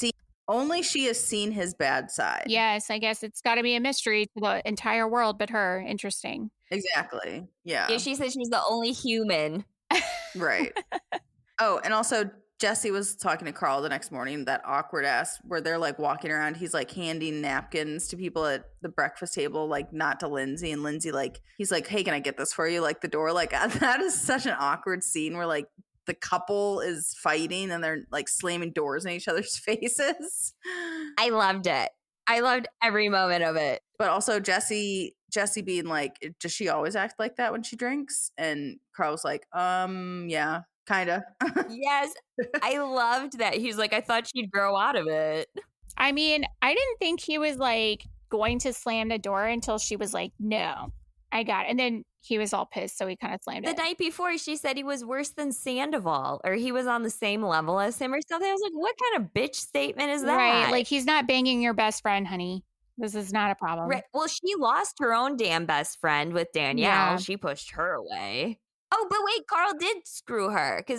seen his bad side. Yes, I guess it's got to be a mystery to the entire world, but her. Interesting. Exactly. Yeah. Yeah, she said she's the only human. Right. Oh, and also Jesse was talking to Carl the next morning, that awkward ass where they're like walking around. He's like handing napkins to people at the breakfast table, like not to Lindsay. And Lindsay, like, he's like, hey, can I get this for you? Like the door, like that is such an awkward scene where like the couple is fighting and they're like slamming doors in each other's faces. I loved it. I loved every moment of it. But also Jesse being like, does she always act like that when she drinks? And Carl's like, yeah, kind of. Yes, I loved that. He's like, I thought she'd grow out of it. I mean, I didn't think he was like going to slam the door until she was like, no, I got it. And then he was all pissed. So he kind of slammed The it. night before, she said he was worse than Sandoval, or he was on the same level as him or something. I was like, what kind of bitch statement is that? Right. Like, he's not banging your best friend, honey. This is not a problem. Right. Well, she lost her own damn best friend with Danielle. Yeah. She pushed her away. Oh, but wait, Carl did screw her because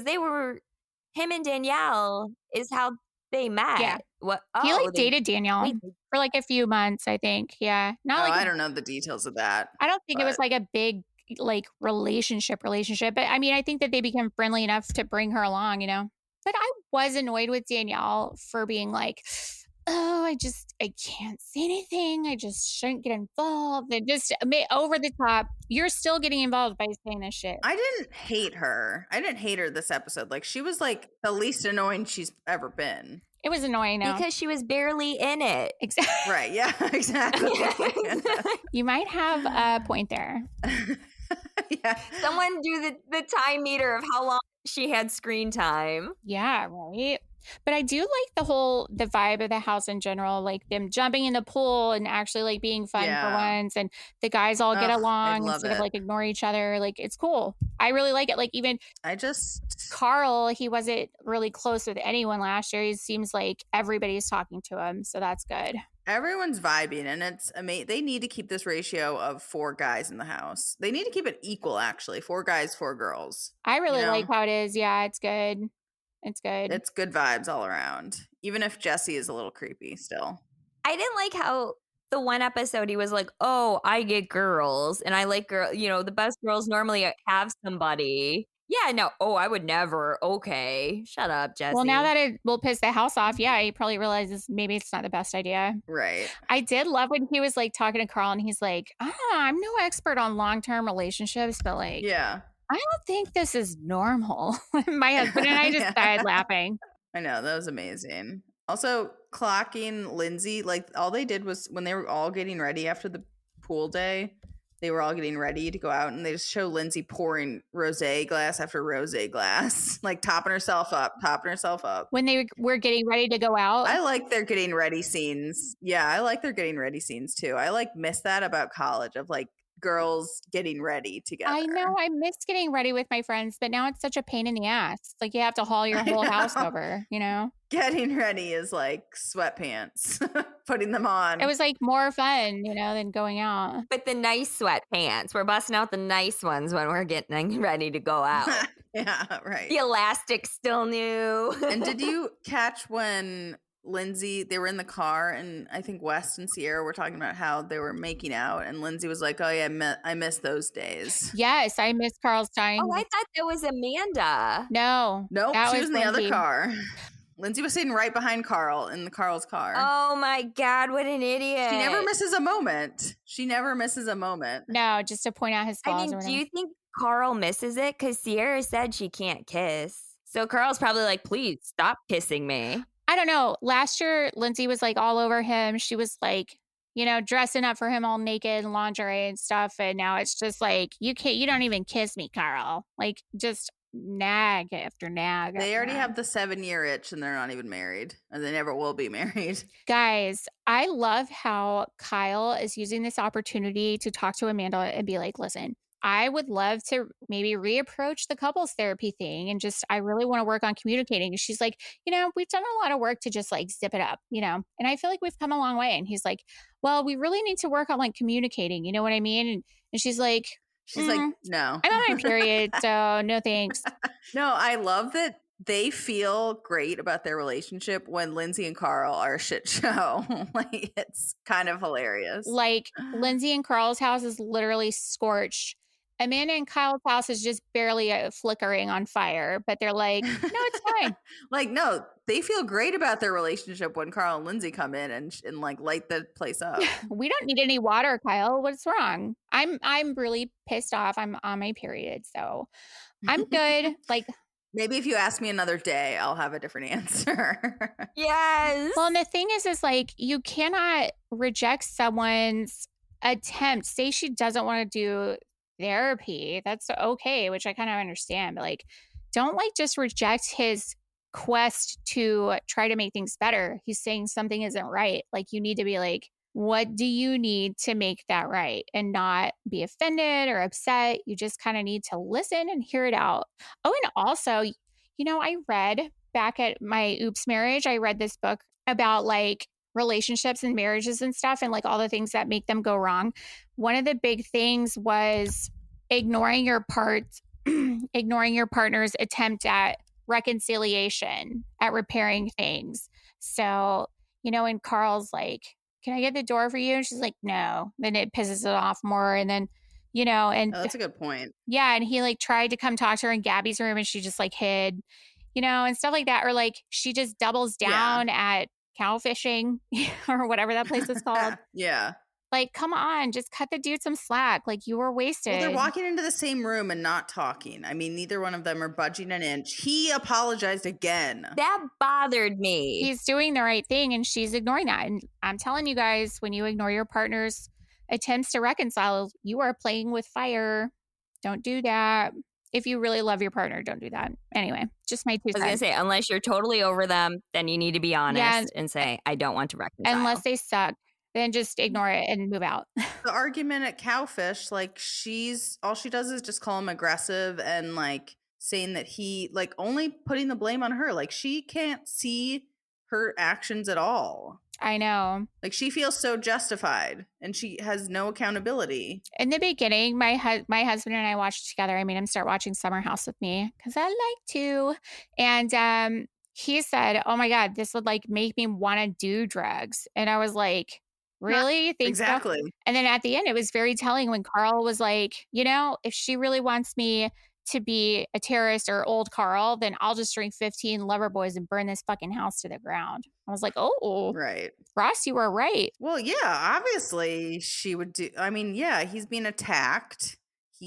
him and Danielle is how they met. Yeah. What? He Oh, like dated Danielle wait, for like a few months, I think. Yeah. Not like I don't know the details of that. I don't think it was but- like a big like relationship. But I mean, I think that they became friendly enough to bring her along, you know. But I was annoyed with Danielle for being like, oh, I can't say anything. I just shouldn't get involved. And just over the top. You're still getting involved by saying this shit. I didn't hate her. This episode. Like, she was like the least annoying she's ever been. It was annoying though. because she was barely in it. Exactly. Right. Yeah, exactly. You might have a point there. Yeah. Someone do the time meter of how long she had screen time. Yeah, right. But I do like the vibe of the house in general, like them jumping in the pool and actually like being fun Yeah. for once, and the guys all get Ugh, I along love instead of it. like ignore each other. Like, it's cool. I really like it. Like, even Carl, he wasn't really close with anyone last year. He seems like everybody's talking to him, so that's good. Everyone's vibing, and it's amazing. They need to keep this ratio of 4 guys in the house. They need to keep it equal, actually. 4 guys, 4 girls. I really know? like how it is. Yeah, it's good. It's good. It's good vibes all around, even if Jesse is a little creepy still. I didn't like how the one episode he was like, oh, I get girls and I like girl. You know, the best girls normally have somebody. Yeah, no. Oh, I would never. Okay. Shut up, Jesse. Well, now that it will piss the house off, yeah, he probably realizes maybe it's not the best idea. Right. I did love when he was like talking to Carl and he's like, I'm no expert on long-term relationships, but like, Yeah. I don't think this is normal. My husband and I just Yeah. died laughing. I know. That was amazing. Also, clocking Lindsay, like all they did was when they were all getting ready after the pool day, they were all getting ready to go out and they just show Lindsay pouring rosé glass after rosé glass, like topping herself up. When they were getting ready to go out, I like their getting ready scenes. Yeah, I like their getting ready scenes too. I like miss that about college of like girls getting ready together. I know I miss getting ready with my friends, but now it's such a pain in the ass. Like, you have to haul your I whole house know. over, you know? Getting ready is like sweatpants, putting them on. It was like more fun, you know, than going out. But the nice sweatpants. We're busting out the nice ones when we're getting ready to go out. Yeah, right. The elastic still new. And did you catch when Lindsay, they were in the car and I think West and Sierra were talking about how they were making out and Lindsay was like, oh yeah, I miss those days. Yes, I miss Carl's time. Oh, I thought that was Amanda. No. Nope, that she was in the other Lindsay. car. Lindsay was sitting right behind Carl in Carl's car. Oh my God, what an idiot. She never misses a moment. She never misses a moment. No, just to point out his I flaws mean, or do whatever. you think Carl misses it? Because Sierra said she can't kiss. So Carl's probably like, please stop kissing me. I don't know. Last year, Lindsay was like all over him. She was like, you know, dressing up for him all naked in lingerie and stuff. And now it's just like, you don't even kiss me, Carl. Like, just nag after nag. They after already nag. have the 7-year itch and they're not even married. And they never will be married. Guys, I love how Kyle is using this opportunity to talk to Amanda and be like, listen, I would love to maybe reapproach the couples therapy thing and just, I really want to work on communicating. And she's like, you know, we've done a lot of work to just like zip it up, you know, and I feel like we've come a long way. And he's like, well, we really need to work on like communicating. You know what I mean? And she's like, She's like, no. I'm on my period, so no thanks. No, I love that they feel great about their relationship when Lindsay and Carl are a shit show. Like, it's kind of hilarious. Like Lindsay and Carl's house is literally scorched. Amanda and Kyle's house is just barely flickering on fire, but they're like, no, it's fine. Like, no, they feel great about their relationship when Carl and Lindsay come in and like light the place up. We don't need any water, Kyle. What's wrong? I'm really pissed off. I'm on my period, so I'm good. Like, Maybe if you ask me another day, I'll have a different answer. Yes. well, and the thing is like you cannot reject someone's attempt. Say she doesn't want to do therapy. That's okay, which I kind of understand. But like, don't like just reject his quest to try to make things better. He's saying something isn't right. Like, you need to be like, what do you need to make that right? And not be offended or upset. You just kind of need to listen and hear it out. Oh, and also, you know, I read back at my Oops Marriage, I read this book about like relationships and marriages and stuff and like all the things that make them go wrong. One of the big things was ignoring your partner's attempt at reconciliation, at repairing things. So, you know, and Carl's like, can I get the door for you? And she's like, no. Then it pisses it off more. And then, you know, and Oh, that's a good point. yeah, and he like tried to come talk to her in Gabby's room and she just like hid, you know, and stuff like that. Or like she just doubles down at cow fishing or whatever that place is called. Yeah. Like, come on, just cut the dude some slack. Like, you were wasted. Well, they're walking into the same room and not talking. I mean, neither one of them are budging an inch. He apologized again. That bothered me. He's doing the right thing and she's ignoring that. And I'm telling you guys, when you ignore your partner's attempts to reconcile, you are playing with fire. Don't do that. If you really love your partner, don't do that. Anyway, just my 2 I was going to cents. say, unless you're totally over them, then you need to be honest and say, I don't want to reconcile. Unless they suck, then just ignore it and move out. The argument at Cowfish, like all she does is just call him aggressive and like saying that he like only putting the blame on her. Like she can't see her actions at all. I know. Like she feels so justified and she has no accountability. In the beginning, my husband and I watched together. I made him start watching Summer House with me because I like to. And he said, oh my God, this would like make me want to do drugs. And I was like, really? Think so? Exactly. And then at the end, it was very telling when Carl was like, you know, if she really wants me to be a terrorist or old Carl, then I'll just drink 15 lover boys and burn this fucking house to the ground. I was like, oh, Right. Ross, you were right. Well, yeah, obviously she would do. I mean, yeah, he's being attacked.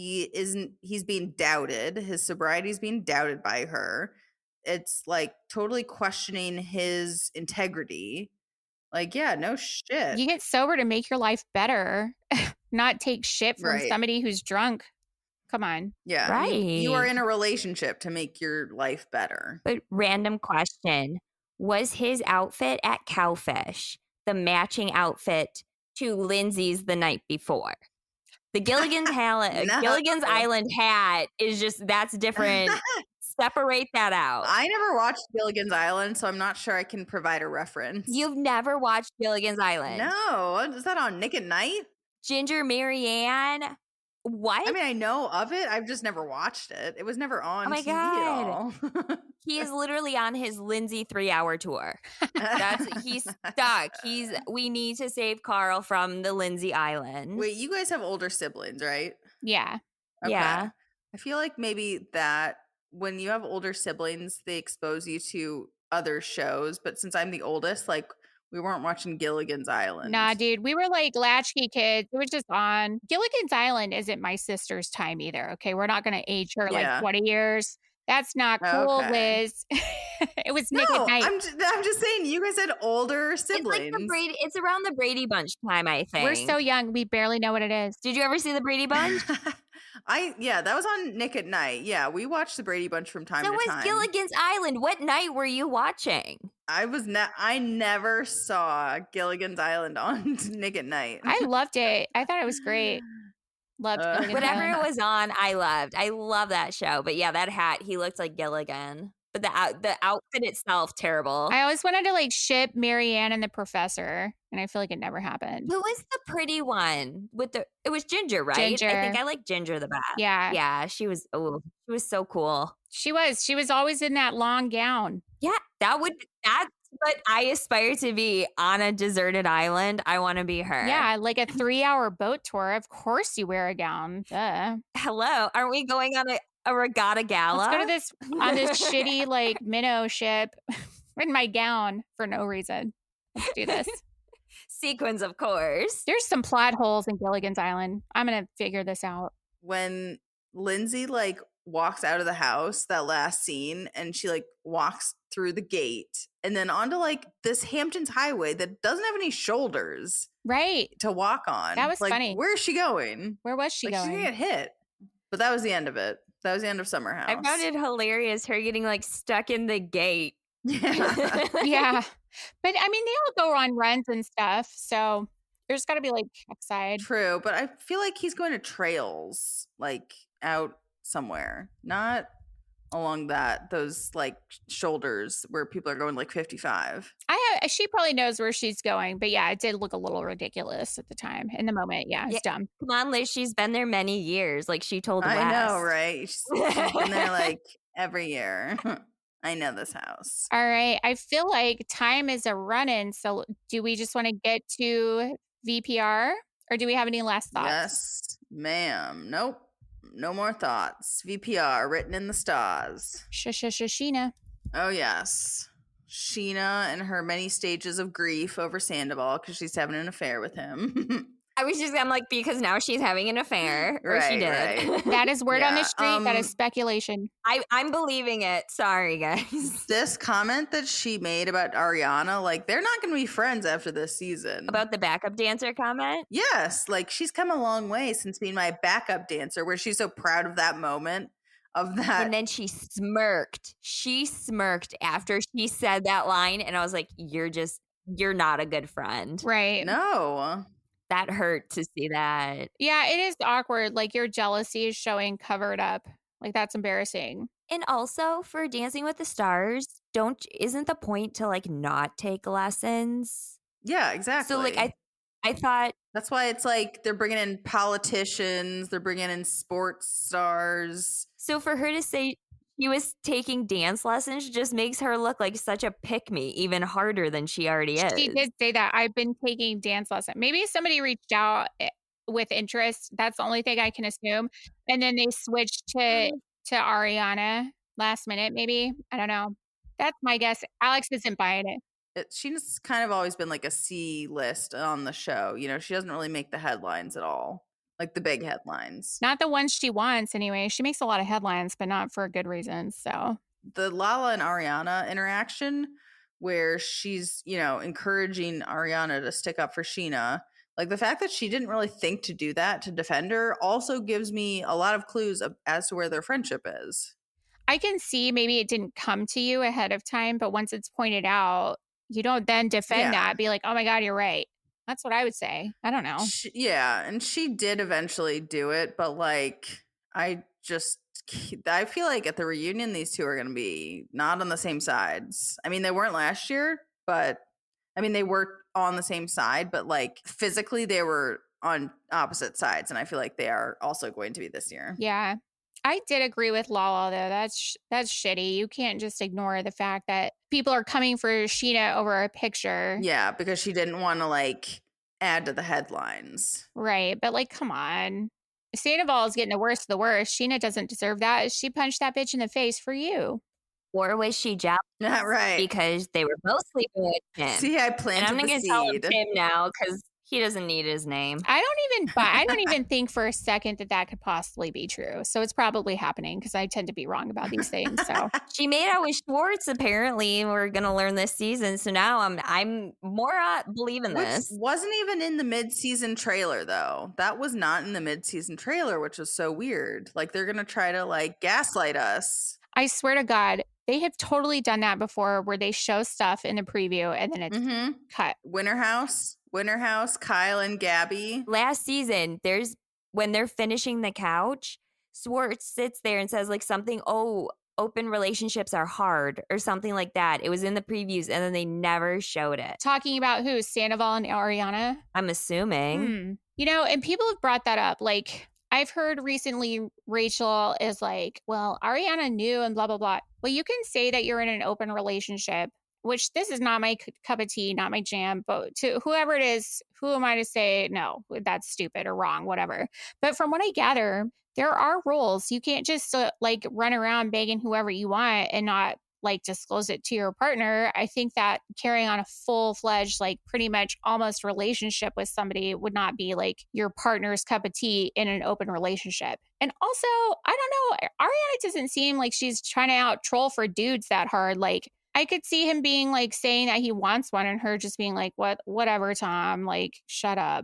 He's being doubted. His sobriety's being doubted by her. It's like totally questioning his integrity. Like, yeah, no shit. You get sober to make your life better, not take shit from Right. somebody who's drunk. Come on. Yeah. You are Right. in a relationship to make your life better. But random question. Was his outfit at Cowfish the matching outfit to Lindsay's the night before? The Gilligan's No. Gilligan's Island hat is just, that's different. Separate that out. I never watched Gilligan's Island, so I'm not sure I can provide a reference. You've never watched Gilligan's Island? No. Is that on Nick at Night? Ginger Marianne? What? I mean, I know of it. I've just never watched it. It was never on my TV God. at all. He is literally on his Lindsay 3-hour tour. He's stuck. We need to save Carl from the Lindsay Island. Wait, you guys have older siblings, right? Yeah. Yeah. I feel like maybe that when you have older siblings, they expose you to other shows, but since I'm the oldest, like we weren't watching Gilligan's Island. Nah, dude, we were like latchkey kids. It was just on. Gilligan's Island isn't my sister's time either. Okay, we're not gonna age her like Yeah. 20 years. That's not cool, Okay. Liz. It was Nick No, at Night. I'm just saying you guys had older It's siblings. like it's around the Brady Bunch time, I think. We're so young, we barely know what it is. Did you ever see the Brady Bunch? That was on Nick at Night. Yeah, we watched the Brady Bunch from time So to was time. Gilligan's Island. What night were you watching? I never saw Gilligan's Island on Nick at Night. I loved it. I thought it was great. Loved Gilligan's Whatever Island. it was on, I loved. I love that show. But yeah, that hat, he looked like Gilligan. But the outfit itself, terrible. I always wanted to like ship Marianne and the professor, and I feel like it never happened. Who was the pretty one with the? It was Ginger, right? I think Ginger. I like Ginger the best. Yeah. Yeah, she was so cool. She was always in that long gown. Yeah, that's what I aspire to be on a deserted island. I want to be her. Yeah, like a 3-hour boat tour. Of course you wear a gown. Duh. Hello, aren't we going on a regatta gala? Let's go to this on this shitty like minnow ship in my gown for no reason. Let's do this. Sequins, of course. There's some plot holes in Gilligan's Island. I'm gonna figure this out. When Lindsay like walks out of the house, that last scene, and she like walks through the gate and then onto like this Hamptons highway that doesn't have any shoulders Right. to walk on. That was like, funny. Where is she going? Where was she Like she's going? gonna get hit. But that was the end of it. That was the end of Summer House. I found it hilarious, her getting like stuck in the gate. Yeah. Yeah. But I mean, they all go on runs and stuff. So there's got to be like trackside. True, but I feel like he's going to trails, like out somewhere, not along those like shoulders where people are going like 55. She probably knows where she's going, but yeah, it did look a little ridiculous at the time. In the moment, yeah, it's dumb. Come on, Liz, she's been there many years. Like she told Wes. I know, right? She's been there like every year. I know this house. All right, I feel like time is a running. So, do we just want to get to VPR, or do we have any last thoughts? Yes, ma'am. Nope. No more thoughts. VPR written in the stars. Sheena. Oh yes. Sheena and her many stages of grief over Sandoval because she's having an affair with him. I'm like, because now she's having an affair. Or she Right, did. right. That is word on the Yeah, street. That is speculation. I'm believing it. Sorry, guys. This comment that she made about Ariana, like they're not going to be friends after this season. About the backup dancer comment? Yes, like she's come a long way since being my backup dancer, where she's so proud of that moment of that. And then she smirked. She smirked after she said that line. And I was like, you're not a good friend. Right. No. That hurt to see that. Yeah, it is awkward. Like your jealousy is showing covered up. Like that's embarrassing. And also for Dancing with the Stars, isn't the point to like not take lessons? Yeah, exactly. So like I thought, that's why it's like they're bringing in politicians, they're bringing in sports stars. so for her to say she was taking dance lessons just makes her look like such a pick-me, even harder than she already is. She did say that. I've been taking dance lessons. Maybe somebody reached out with interest. That's the only thing I can assume. And then they switched to Ariana last minute, maybe. I don't know. That's my guess. Alex isn't buying it. She's kind of always been like a C list on the show. You know, she doesn't really make the headlines at all, like the big headlines. Not the ones she wants anyway. She makes a lot of headlines, but not for good reasons. So The Lala and Ariana interaction, where she's, you know, encouraging Ariana to stick up for Sheena. Like the fact that she didn't really think to do that to defend her also gives me a lot of clues as to where their friendship is. I can see maybe it didn't come to you ahead of time, but once it's pointed out, you don't then defend Yeah. that. Be like, oh my God, you're right. That's what I would say. I don't know. Yeah, and she did eventually do it, but like I feel like at the reunion these two are going to be not on the same sides. I mean, they weren't last year, but I mean they were on the same side, but like physically they were on opposite sides, and I feel like they are also going to be this year. Yeah. I did agree with Lala though. That's shitty. You can't just ignore the fact that people are coming for Sheena over a picture. Yeah, because she didn't want to like add to the headlines. Right. But like, come on. Sandoval is getting the worst of the worst. Sheena doesn't deserve that. She punched that bitch in the face for you. Or was she jealous Not right. because they were both sleeping with Tim? See, I And planted I'm not the going to tell him seed. Tim now because he doesn't need his name. I don't even think for a second that could possibly be true. So it's probably happening because I tend to be wrong about these things. So She made out with Schwartz, apparently. We're going to learn this season. So now I'm more believing Which this. wasn't even in the mid-season trailer, though. That was not in the mid-season trailer, which was so weird. Like, they're gonna try to like gaslight us. I swear to God, they have totally done that before where they show stuff in the preview and then it's Mm-hmm. cut. Winter House, Kyle and Gabby. Last season, when they're finishing the couch, Schwartz sits there and says like something, open relationships are hard or something like that. It was in the previews and then they never showed it. Talking about who? Sandoval and Ariana? I'm assuming. You know, and people have brought that up. Like, I've heard recently Rachel is like, well, Ariana knew and blah, blah, blah. Well, you can say that you're in an open relationship, which this is not my cup of tea, not my jam, but to whoever it is, who am I to say, no, that's stupid or wrong, whatever. But from what I gather, there are rules. You can't just like run around begging whoever you want and not like disclose it to your partner. I think that carrying on a full-fledged, like pretty much almost relationship with somebody would not be like your partner's cup of tea in an open relationship. And also, I don't know, Ariana doesn't seem like she's trying to out troll for dudes that hard. Like, I could see him being like saying that he wants one and her just being like, whatever, Tom, like, shut up.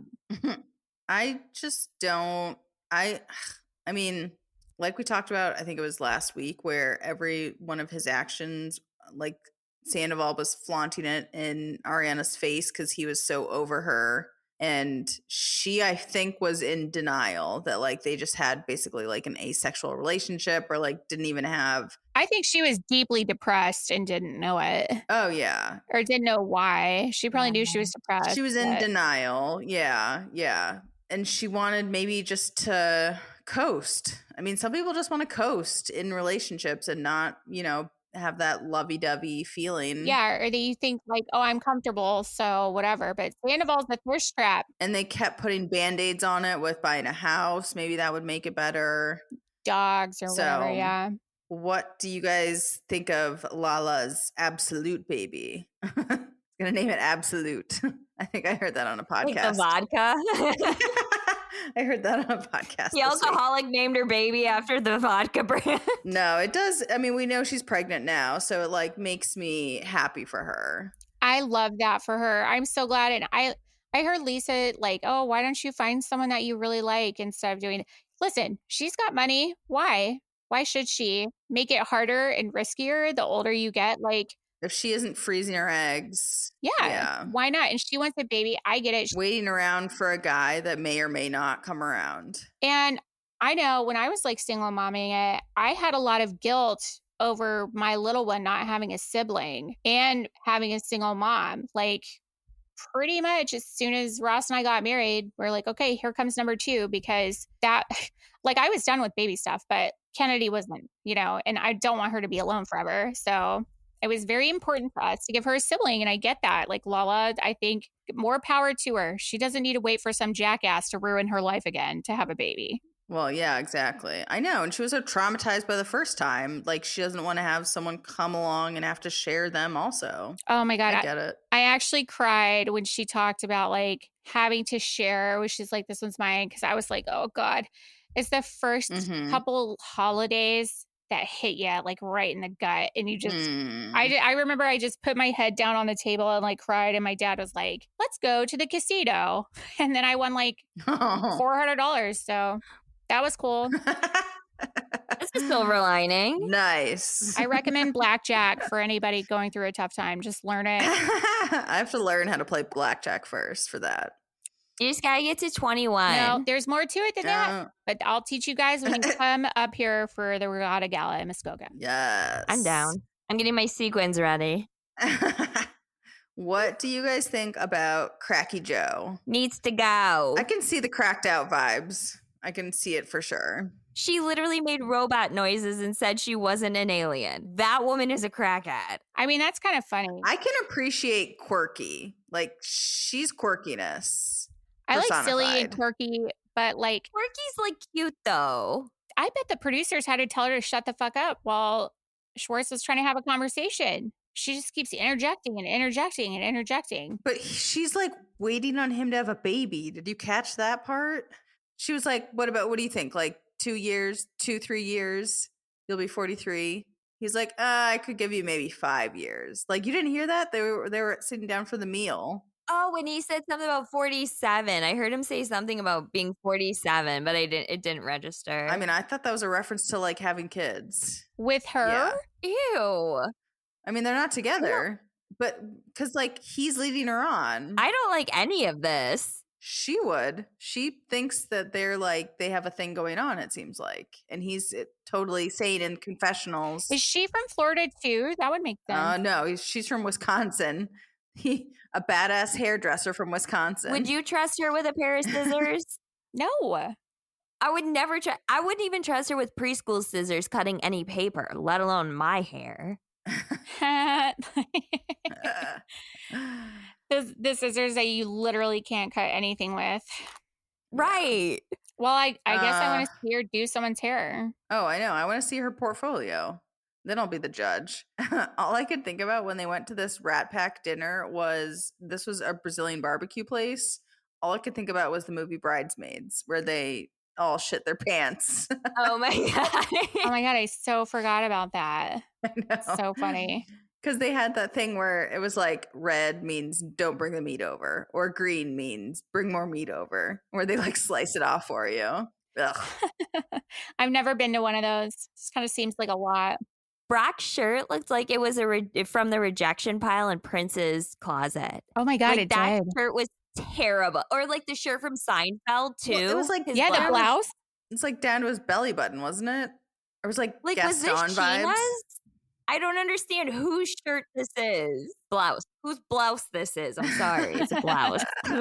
I just don't. I mean, like we talked about, I think it was last week, where every one of his actions, like Sandoval was flaunting it in Ariana's face because he was so over her. And she, I think, was in denial that like they just had basically like an asexual relationship or like didn't even have. I think she was deeply depressed and didn't know it Oh, yeah. or didn't know why. She probably knew she was depressed. She was in but- denial. Yeah. Yeah. And she wanted maybe just to coast. I mean, some people just want to coast in relationships and not, you know, have that lovey-dovey feeling. Yeah, or that you think like, oh, I'm comfortable, so whatever. But Sandoval's the thirst trap. And they kept putting Band-Aids on it with buying a house. Maybe that would make it better. Dogs or whatever, So, yeah. What do you guys think of Lala's absolute baby? Gonna name it Absolute. I think I heard that on a Like podcast. the vodka. I heard that on a podcast. The this week. alcoholic named her baby after the vodka brand. No, it does. I mean, we know she's pregnant now, so it like makes me happy for her. I love that for her. I'm so glad. And I heard Lisa like, oh, why don't you find someone that you really like instead of doing it? Listen, she's got money. Why? Why should she make it harder and riskier the older you get? Like, If she isn't freezing her eggs, yeah, why not? And she wants a baby. I get it. waiting around for a guy that may or may not come around. And I know when I was like single momming it, I had a lot of guilt over my little one not having a sibling and having a single mom. Like, pretty much as soon as Ross and I got married, we're like, okay, here comes number 2, because that, like, I was done with baby stuff, but Kennedy wasn't, you know, and I don't want her to be alone forever. So it was very important for us to give her a sibling. And I get that. Like, Lala, I think more power to her. She doesn't need to wait for some jackass to ruin her life again to have a baby. Well, yeah, exactly. I know. And she was so traumatized by the first time. Like, she doesn't want to have someone come along and have to share them also. Oh my God. I get it. I actually cried when she talked about like having to share, which is like, this one's mine. Cause I was like, oh God, it's the first Mhm. couple holidays that hit you like right in the gut. And you just, Mm. I remember I just put my head down on the table and like cried. And my dad was like, let's go to the casino. And then I won like $400. So that was cool. That's a silver lining. Nice. I recommend blackjack for anybody going through a tough time. Just learn it. I have to learn how to play blackjack first for that. You just gotta get to 21. No, there's more to it than that. Don't- But I'll teach you guys when you come up here for the Regatta Gala in Muskoka. Yes. I'm down. I'm getting my sequins ready. What do you guys think about Cracky Joe? Needs to go. I can see the cracked out vibes. I can see it for sure. She literally made robot noises and said she wasn't an alien. That woman is a crackhead. I mean, that's kind of funny. I can appreciate quirky. Like, she's quirkiness. I like silly and personified. quirky, but like, Quirky's like cute though. I bet the producers had to tell her to shut the fuck up while Schwartz is trying to have a conversation. She just keeps interjecting and interjecting and interjecting. But she's like waiting on him to have a baby. Did you catch that part? She was like, what do you think? Like 3 years, you'll be 43. He's like, I could give you maybe 5 years. Like, you didn't hear that? They were sitting down for the meal. Oh, when he said something about 47, I heard him say something about being 47, but it didn't register. I mean, I thought that was a reference to like having kids. With her? Yeah. Ew. I mean, they're not together, but because like he's leading her on. I don't like any of this. She would. She thinks that they're like, they have a thing going on, it seems like. And he's totally saying in confessionals. Is she from Florida too? That would make sense. No, she's from Wisconsin. A badass hairdresser from Wisconsin. Would you trust her with a pair of scissors? No. I would never trust. I wouldn't even trust her with preschool scissors cutting any paper, let alone my hair. The scissors that you literally can't cut anything with. Right. Well, I guess I want to see her do someone's hair. Oh, I know. I want to see her portfolio. Then I'll be the judge. All I could think about when they went to this Rat Pack dinner was this was a Brazilian barbecue place. All I could think about was the movie Bridesmaids, where they all shit their pants. Oh my God. Oh my God, I so forgot about that. I know. So funny. Because they had that thing where it was like red means don't bring the meat over, or green means bring more meat over, where they like slice it off for you. Ugh. I've never been to one of those. This kind of seems like a lot. Brock's shirt looked like it was from the rejection pile in Prince's closet. Oh my God, Like it that did. shirt was terrible. Or like the shirt from Seinfeld too. Well, it was like His Yeah, the blouse. It's like down to his belly button, wasn't it? It was like was Gaston this vibes. Sheena's? I don't understand whose shirt this is. Blouse. Whose blouse this is. I'm sorry. It's a blouse.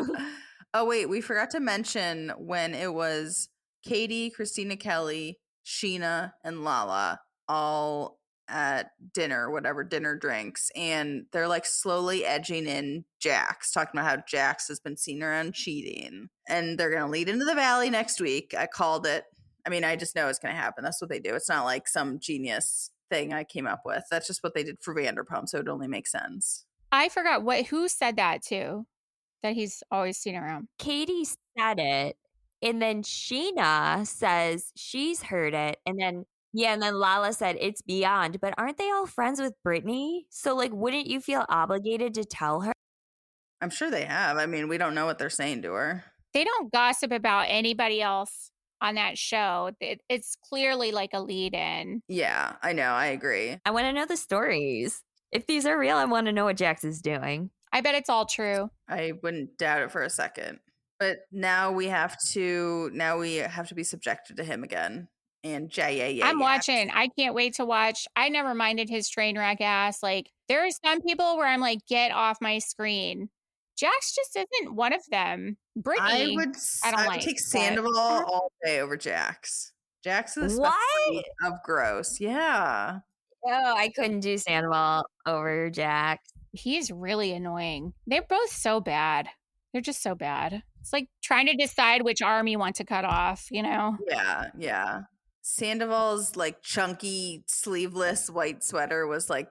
Oh, wait. We forgot to mention when it was Katie, Christina Kelly, Sheena, and Lala all at dinner, whatever dinner drinks. And they're like slowly edging in Jax, talking about how Jax has been seen around cheating. And they're going to lead into the valley next week. I called it. I mean, I just know it's going to happen. That's what they do. It's not like some genius thing I came up with. That's just what they did for Vanderpump, so it only makes sense. I forgot who said that too, that he's always seen around. Katie said it. And then Sheena says she's heard it. And then Lala said it's beyond. But aren't they all friends with Brittany? So like, wouldn't you feel obligated to tell her? I'm sure they have. I mean, we don't know what they're saying to her. They don't gossip about anybody else on that show. It's clearly like a lead in. Yeah, I know. I agree. I want to know the stories. If these are real, I want to know what Jax is doing. I bet it's all true. I wouldn't doubt it for a second. But now we have to be subjected to him again. And I'm watching. I can't wait to watch. I never minded his train wreck ass. Like, there are some people where I'm like, get off my screen. Jax just isn't one of them. Brittany, I don't like. Take Sandoval all day over Jax. Jax is What? of gross. Yeah. Oh, I couldn't do Sandoval over Jax. He's really annoying. They're both so bad. They're just so bad. It's like trying to decide which arm you want to cut off, you know? Yeah, yeah. Sandoval's like chunky sleeveless white sweater was like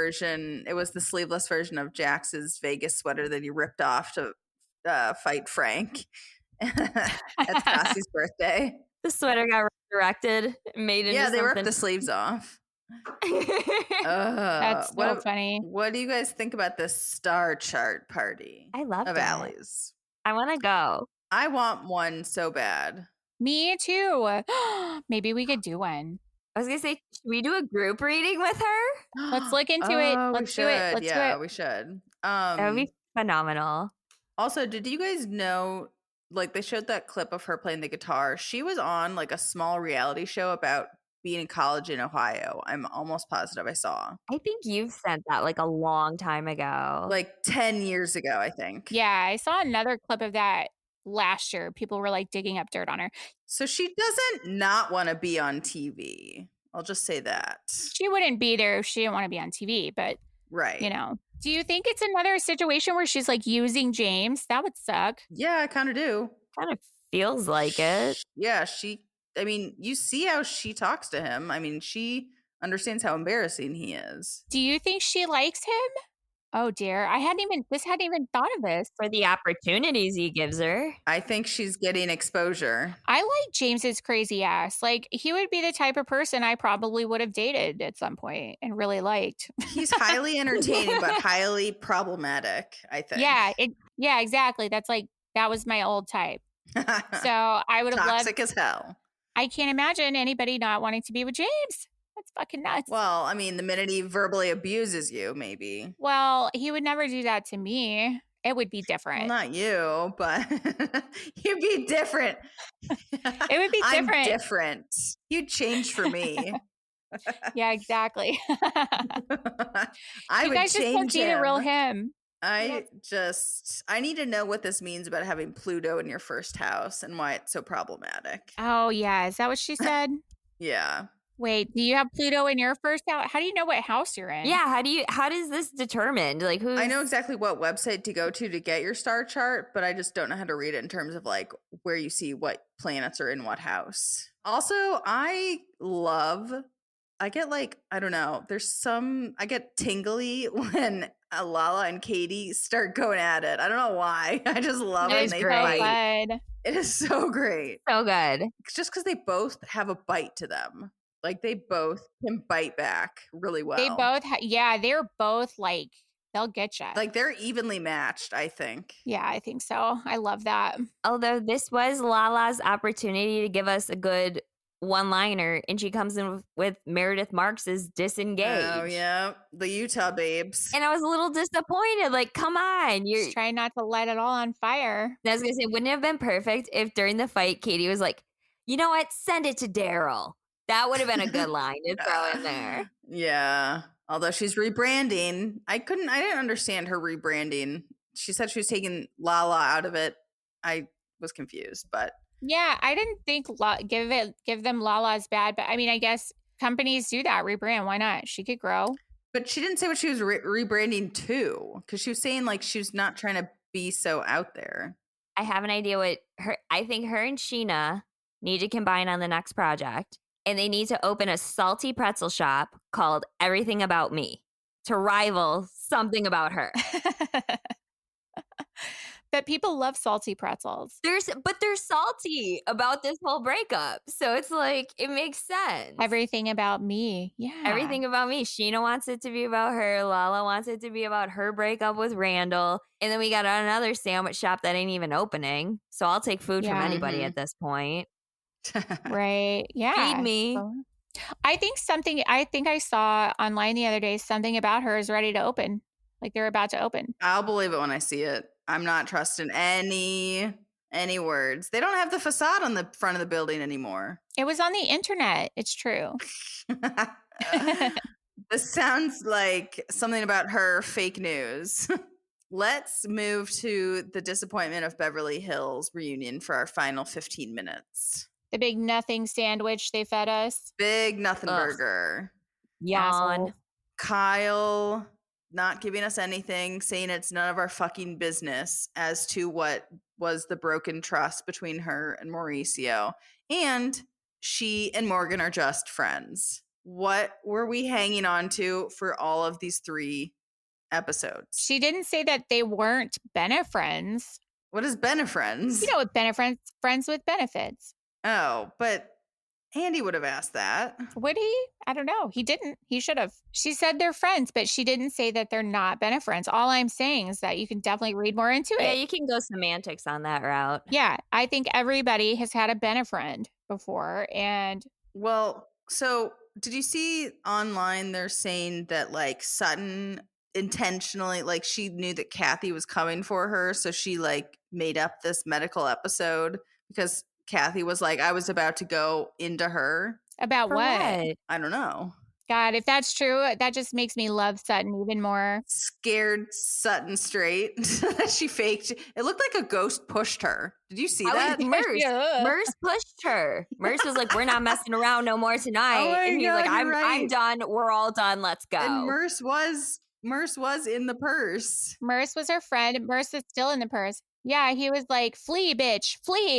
it was the sleeveless version of Jax's Vegas sweater that he ripped off to fight Frank at Stassi's birthday. The sweater got resurrected, made into Yeah, they ripped something. the sleeves off. That's so funny. What do you guys think about this star chart party? I love of it. Allie's. I want to go. I want one so bad. Me too. Maybe we could do one. I was going to say, should we do a group reading with her? Let's look into it. Let's do it. Let's do it. We should. That would be phenomenal. Also, did you guys know, like, they showed that clip of her playing the guitar? She was on like a small reality show about being in college in Ohio. I'm almost positive I saw. I think you've sent that like a long time ago. Like 10 years ago, I think. Yeah, I saw another clip of that last year. People were like digging up dirt on her. So she doesn't not want to be on TV. I'll just say that. She wouldn't be there if she didn't want to be on TV, but Right. you know. Do you think it's another situation where she's like using James? That would suck. Yeah, I kind of do. Kind of feels like it. Yeah, I mean, you see how she talks to him. I mean, understands how embarrassing he is. Do you think she likes him? Oh dear. I hadn't even thought of this. For the opportunities he gives her. I think she's getting exposure. I like James's crazy ass. Like, he would be the type of person I probably would have dated at some point and really liked. He's highly entertaining, but highly problematic, I think. Yeah, exactly. That was my old type. So I would have loved. Toxic as hell. I can't imagine anybody not wanting to be with James. That's fucking nuts. Well, I mean, the minute he verbally abuses you, maybe. Well, he would never do that to me. It would be different. Well, not you, but you'd be different. It would be different. I'm different. You'd change for me. Yeah, exactly. I you would guys just won't change see the real him. I need to know what this means about having Pluto in your first house and why it's so problematic. Oh, yeah. Is that what she said? Yeah. Wait, do you have Pluto in your first house? How do you know what house you're in? Yeah, how does this determined? Like, who? I know exactly what website to go to get your star chart, but I just don't know how to read it in terms of like where you see what planets are in what house. Also, I get like, I don't know, I get tingly when Lala and Katie start going at it. I don't know why. I just love it when they fight. It is so great. So good. It's just because they both have a bite to them. Like, they both can bite back really well. They both, they're both like, they'll get you. Like, they're evenly matched, I think. Yeah, I think so. I love that. Although this was Lala's opportunity to give us a good one-liner, and she comes in with Meredith Marks's Disengage. Oh, yeah. The Utah babes. And I was a little disappointed. Like, come on. You're just trying not to light it all on fire. I was going to say, wouldn't it have been perfect if during the fight, Katie was like, you know what? Send it to Daryl. That would have been a good line to throw in there. Yeah. Although she's rebranding. I didn't understand her rebranding. She said she was taking Lala out of it. I was confused, but. Yeah, I didn't think give them Lala's bad, but I mean, I guess companies do that, rebrand. Why not? She could grow. But she didn't say what she was rebranding to, because she was saying like she was not trying to be so out there. I have an idea I think her and Sheena need to combine on the next project. And they need to open a salty pretzel shop called Everything About Me to rival something about her. But people love salty pretzels. But they're salty about this whole breakup. So it's like, it makes sense. Everything About Me. Yeah. Everything About Me. Sheena wants it to be about her. Lala wants it to be about her breakup with Randall. And then we got another sandwich shop that ain't even opening. So I'll take food from anybody at this point. Right. Yeah. Feed me. I think I saw online the other day something about her is ready to open. Like, they're about to open. I'll believe it when I see it. I'm not trusting any words. They don't have the facade on the front of the building anymore. It was on the internet. It's true. This sounds like something about her fake news. Let's move to the disappointment of Beverly Hills reunion for our final 15 minutes. The big nothing sandwich they fed us. Big nothing burger. Yawn. Kyle not giving us anything, saying it's none of our fucking business as to what was the broken trust between her and Mauricio. And she and Morgan are just friends. What were we hanging on to for all of these 3 episodes? She didn't say that they weren't benefriends. What is benefriends? You know what benefriends? Friends with benefits. Oh, but Andy would have asked that. Would he? I don't know. He didn't. He should have. She said they're friends, but she didn't say that they're not benefriends. All I'm saying is that you can definitely read more into it. Yeah, you can go semantics on that route. Yeah, I think everybody has had a benefriend before. And well, so did you see online they're saying that like Sutton intentionally, like she knew that Kathy was coming for her, so she like made up this medical episode because Kathy was like, I was about to go into her. About For what? I don't know. God, if that's true, that just makes me love Sutton even more. Scared Sutton straight. She faked. It looked like a ghost pushed her. Did you see that? Merce. Yeah. Merce pushed her. Merce was like, we're not messing around no more tonight. Oh my and he's God, like, you're I'm right. done. We're all done. Let's go. And Merce was in the purse. Merce was her friend. Merce is still in the purse. Yeah, he was like, flee, bitch, flee.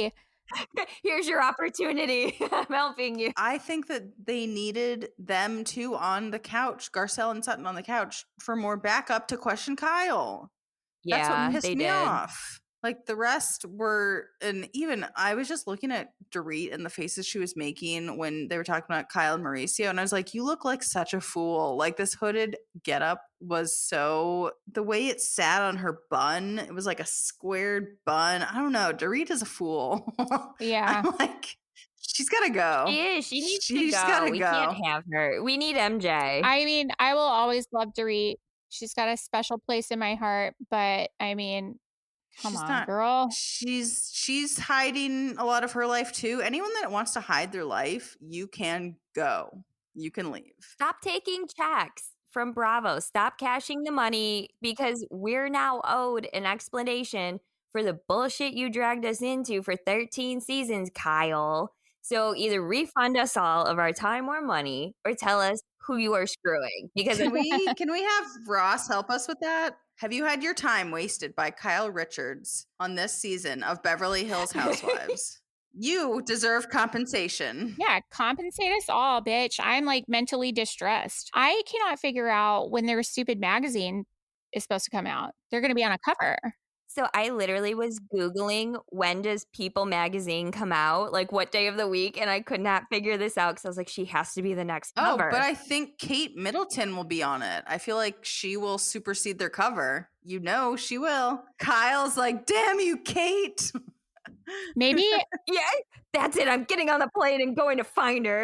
Here's your opportunity. I'm helping you. I think that they needed them two on the couch, Garcelle and Sutton on the couch, for more backup to question Kyle. That's what Yeah, pissed they me did. off. Like the rest were, and even I was just looking at Dorit and the faces she was making when they were talking about Kyle and Mauricio, and I was like, you look like such a fool. Like this hooded getup was so, the way it sat on her bun, it was like a squared bun. I don't know. Dorit is a fool. Yeah. I'm like, she's gotta go. She is. She needs She's to go. gotta We go. can't have her. We need MJ. I mean, I will always love Dorit. She's got a special place in my heart, but I mean, come She's on, not- girl. She's hiding a lot of her life too. Anyone that wants to hide their life, you can go. You can leave. Stop taking checks from Bravo. Stop cashing the money because we're now owed an explanation for the bullshit you dragged us into for 13 seasons, Kyle. So either refund us all of our time or money or tell us who you are screwing. Because Can we have Ross help us with that? Have you had your time wasted by Kyle Richards on this season of Beverly Hills Housewives? You deserve compensation. Yeah, compensate us all, bitch. I'm like mentally distressed. I cannot figure out when their stupid magazine is supposed to come out. They're going to be on a cover. So I literally was Googling when does People magazine come out, like what day of the week, and I could not figure this out because I was like, she has to be the next cover. Oh, but I think Kate Middleton will be on it. I feel like she will supersede their cover. You know she will. Kyle's like, damn you, Kate. Maybe, Yeah, that's it. I'm getting on the plane and going to find her.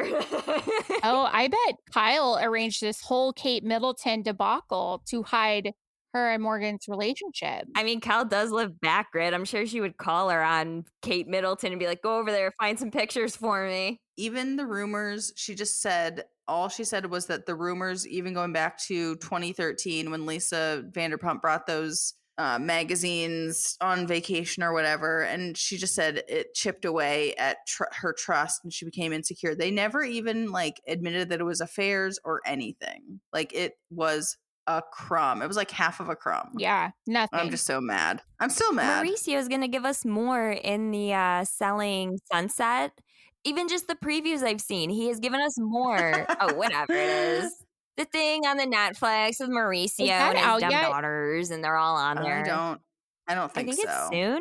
oh, I bet Kyle arranged this whole Kate Middleton debacle to hide her and Morgan's relationship. I mean, Kyle does live back grid. I'm sure she would call her on Kate Middleton and be like, go over there, find some pictures for me. Even the rumors, she just said, all she said was that the rumors, even going back to 2013 when Lisa Vanderpump brought those magazines on vacation or whatever, and she just said it chipped away at her trust and she became insecure. They never even like admitted that it was affairs or anything. Like it was a crumb. It was like half of a crumb. Yeah, nothing. I'm just so mad. I'm still mad. Mauricio is going to give us more in the Selling Sunset. Even just the previews I've seen, he has given us more. Oh, whatever it is. The thing on the Netflix with Mauricio that and his out dumb yet? daughters, and they're all on there. I don't think so. it's soon.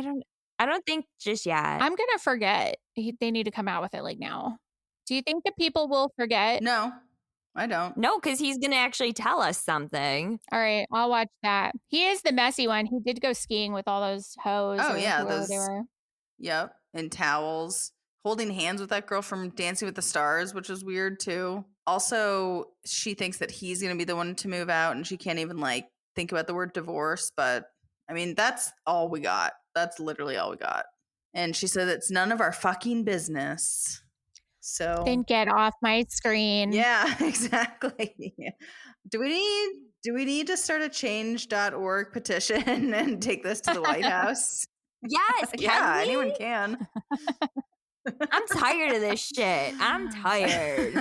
I don't think just yet. I'm going to forget. They need to come out with it like now. Do you think that people will forget? No, I don't. No, because he's going to actually tell us something. All right, I'll watch that. He is the messy one. He did go skiing with all those hoes. Oh, or yeah, whoever those- they were. Yep. And towels. Holding hands with that girl from Dancing with the Stars, which was weird too. Also, she thinks that he's going to be the one to move out and she can't even like think about the word divorce. But I mean, that's all we got. That's literally all we got. And she said it's none of our fucking business. So Then get off my screen. yeah, exactly. Do we need to start a change.org petition and take this to the White House? Yes, can Yeah, we? anyone can. I'm tired of this shit. I'm tired.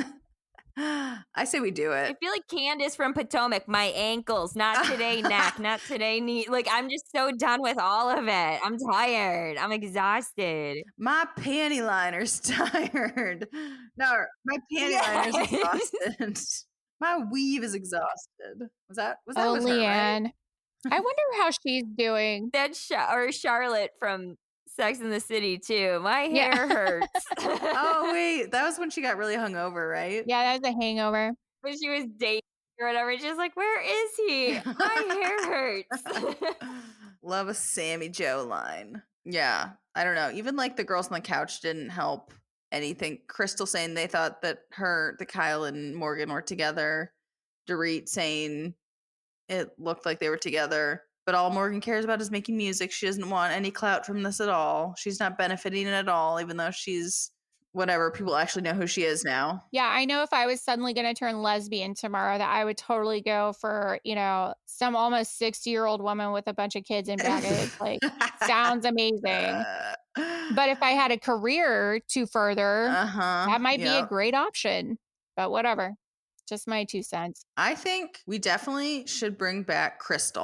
I say we do I it. feel like Candace from Potomac. My ankles, not today neck, not today knee. Like, I'm just so done with all of it. I'm tired. I'm exhausted. My panty liner's tired. No, my panty liner's Yes. exhausted. My weave is exhausted. Was that Oh, was her, right? Leanne. I wonder how she's doing. That's or Charlotte from Sex in the City, too. My Yeah. hair hurts. Oh wait, that was when she got really hungover, right? Yeah, that was a hangover. When she was dating or whatever, she's like, where is he? My hair hurts. Love a Sammy Joe line. Yeah, I don't know. Even like the girls on the couch didn't help anything. Crystal saying they thought that the Kyle and Morgan were together. Dorit saying it looked like they were together. But all Morgan cares about is making music. She doesn't want any clout from this at all. She's not benefiting at all, even though she's whatever. People actually know who she is now. Yeah, I know if I was suddenly going to turn lesbian tomorrow, that I would totally go for, some almost 60-year-old woman with a bunch of kids and baggage. Like, sounds amazing. But if I had a career to further, that might be a great option. But whatever. Just my 2 cents. I think we definitely should bring back Crystal.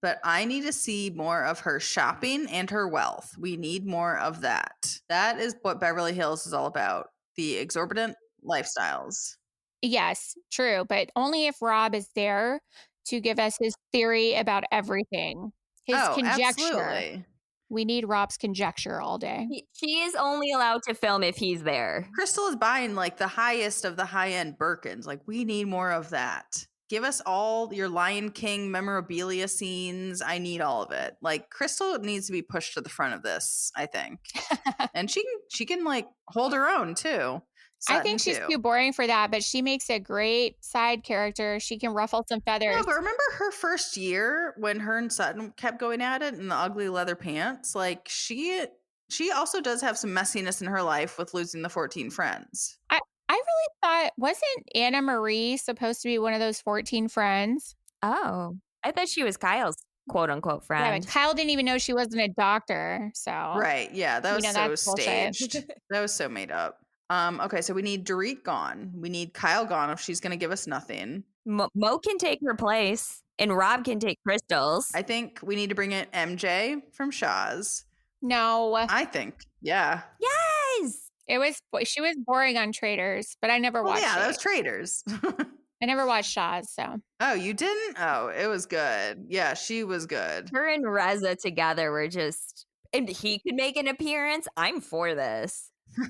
but I need to see more of her shopping and her wealth. We need more of that. That is what Beverly Hills is all about. The exorbitant lifestyles. Yes, true, but only if Rob is there to give us his theory about everything. His conjecture. Absolutely. We need Rob's conjecture all day. She is only allowed to film if he's there. Crystal is buying like the highest of the high-end Birkins. Like, we need more of that. Give us all your Lion King memorabilia scenes. I need all of it. Like, Crystal needs to be pushed to the front of this, I think. And she can like hold her own too. I think she's Sutton, too boring for that, but she makes a great side character. She can ruffle some feathers. No, but remember her first year when her and Sutton kept going at it in the ugly leather pants? Like, she also does have some messiness in her life with losing the 14 friends. I really thought, wasn't Anna Marie supposed to be one of those 14 friends? Oh, I thought she was Kyle's quote unquote Yeah, friend. but Kyle didn't even know she wasn't a doctor. So Right. Yeah, that You was know, so that's bullshit. staged. That was so made up. Okay, so we need Dorit gone. We need Kyle gone if she's going to give us nothing. Mo can take her place, and Rob can take Crystal's. I think we need to bring in MJ from Shaw's. no, I think. Yeah. Yes. she was boring on Traders, but I never Well, watched yeah, that it. was Traders. I never watched Shaw's, so Oh, you didn't? Oh, it was good. Yeah, she was good. Her and Reza together were just, and he could make an appearance. I'm for this.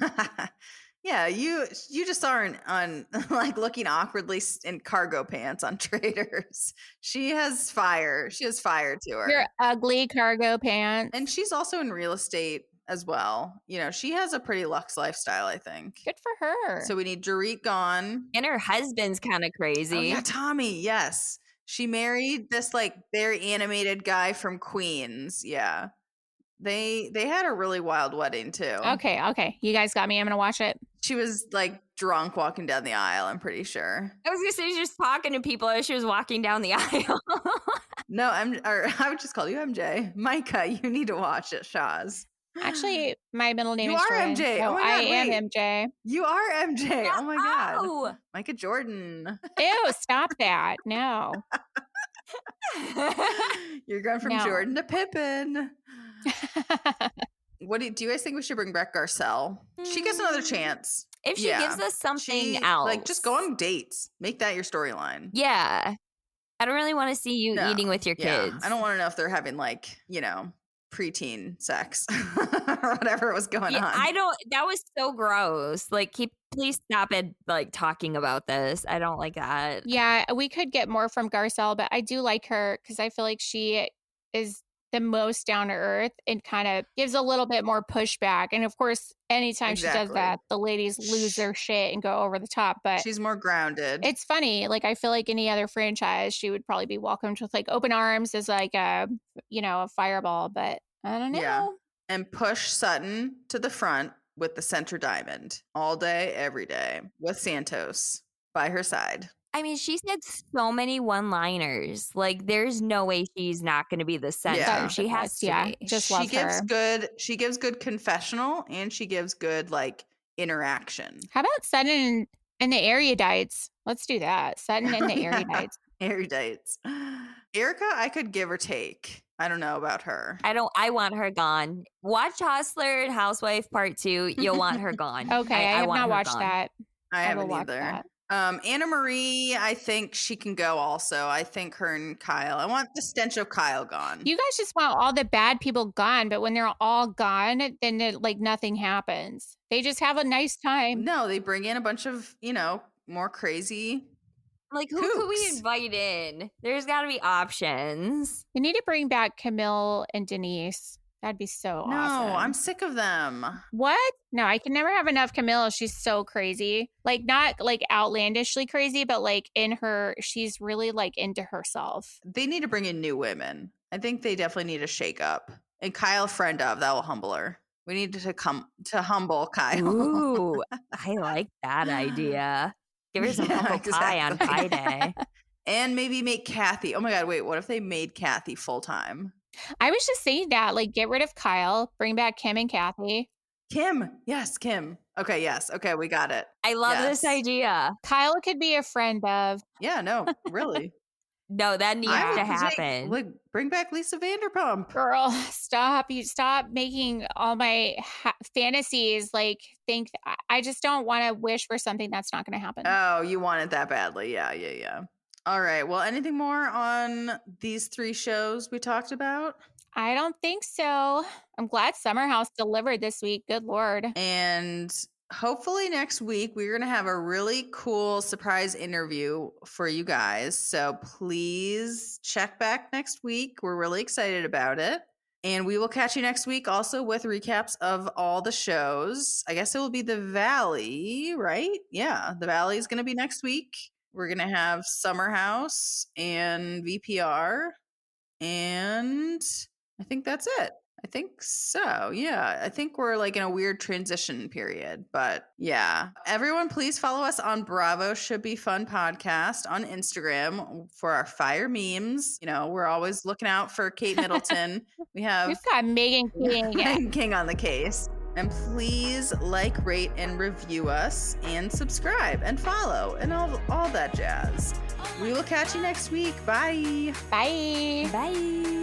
Yeah, you just aren't on like looking awkwardly in cargo pants on Traders. She has fire. She has fire to her. your ugly cargo pants. And she's also in real estate as well. You know, she has a pretty luxe lifestyle, I think. Good for her. So we need Dorit gone. And her husband's kind of crazy. Oh, yeah, Tommy. Yes. She married this like very animated guy from Queens. Yeah. They had a really wild wedding too. Okay. You guys got me. I'm gonna watch it. She was like drunk walking down the aisle, I'm pretty sure. I was gonna say she's just talking to people as she was walking down the aisle. No, I would just call you MJ. Micah, you need to watch it, Shaw's. Actually, my middle name You is are Jordan. MJ. So Oh my I God, am wait. MJ. You are MJ. Oh my God. Oh. Micah Jordan. Ew, stop that. No. You're going from No. Jordan to Pippin. What do you guys think we should bring back Garcelle? She gets another chance. If she Yeah. gives us something She else. like just go on dates. Make that your storyline. Yeah. I don't really want to see you No. eating with your Yeah. kids. I don't want to know if they're having like, preteen sex or whatever was going Yeah, on. that was so gross. Like, please stop it, like, talking about this. I don't like that. Yeah, we could get more from Garcelle, but I do like her because I feel like she is the most down to earth and kind of gives a little bit more pushback. And of course, anytime she does Exactly. that, the ladies lose their shit and go over the top. But She's more grounded. it's funny. Like, I feel like any other franchise, she would probably be welcomed with like open arms as like a fireball. But I don't know. Yeah. And push Sutton to the front with the center diamond all day, every day with Santos by her side. I mean, she said so many one-liners. Like, there's no way she's not going to be the center. Yeah. She has to Yeah. be. Just she love gives her. she gives good confessional and she gives good like interaction. How about Sutton and the erudites? Let's do that. Sutton and the Yeah. erudites. Erudites. Erica, I could give or take. I don't know about her. I want her gone. Watch Hustler and Housewife Part 2. You'll want her gone. Okay, I have want not her watched gone. that. I will haven't watch either. that. Anna Marie, I think she can go also. I think her and Kyle. I want the stench of Kyle gone. You guys just want all the bad people gone, but when they're all gone, then like nothing happens. They just have a nice time. No, they bring in a bunch of, more crazy. Like, who could we Kooks. invite in? There's got to be options. We need to bring back Camille and Denise. That'd be so No, awesome. I'm sick of them. What? No, I can never have enough Camille. She's so crazy. Like, not like outlandishly crazy, but like she's really like into herself. They need to bring in new women. I think they definitely need a shake up. And Kyle, friend of, that will humble her. We need to humble Kyle. Ooh, I like that idea. Give her some Yeah, humble pie on exactly. Pie Day. And maybe make Kathy. Oh my God, wait, what if they made Kathy full time? I was just saying that, like, get rid of Kyle, bring back Kim and Kathy. Kim. Yes, Kim. Okay, yes. Okay, we got it. I love this Yes. idea. Kyle could be a friend of. Yeah, no, really. No, that needs I to would happen. like bring back Lisa Vanderpump. Girl, stop. You stop making all my fantasies like think. I just don't want to wish for something that's not going to happen. Oh, you want it that badly. Yeah. All right. Well, anything more on these 3 shows we talked about? I don't think so. I'm glad Summer House delivered this week. Good Lord. And hopefully next week we're going to have a really cool surprise interview for you guys. So please check back next week. We're really excited about it. And we will catch you next week also with recaps of all the shows. I guess it will be The Valley, right? Yeah, The Valley is going to be next week. We're going to have Summer House and VPR. And I think that's it. I think so. Yeah. I think we're like in a weird transition period, but yeah. Everyone, please follow us on Bravo Should Be Fun podcast on Instagram for our fire memes. You know, we're always looking out for Kate Middleton. We've got Megan King. Megan King on the case. And please like, rate, and review us and subscribe and follow and all that jazz. We will catch you next week. Bye. Bye. Bye.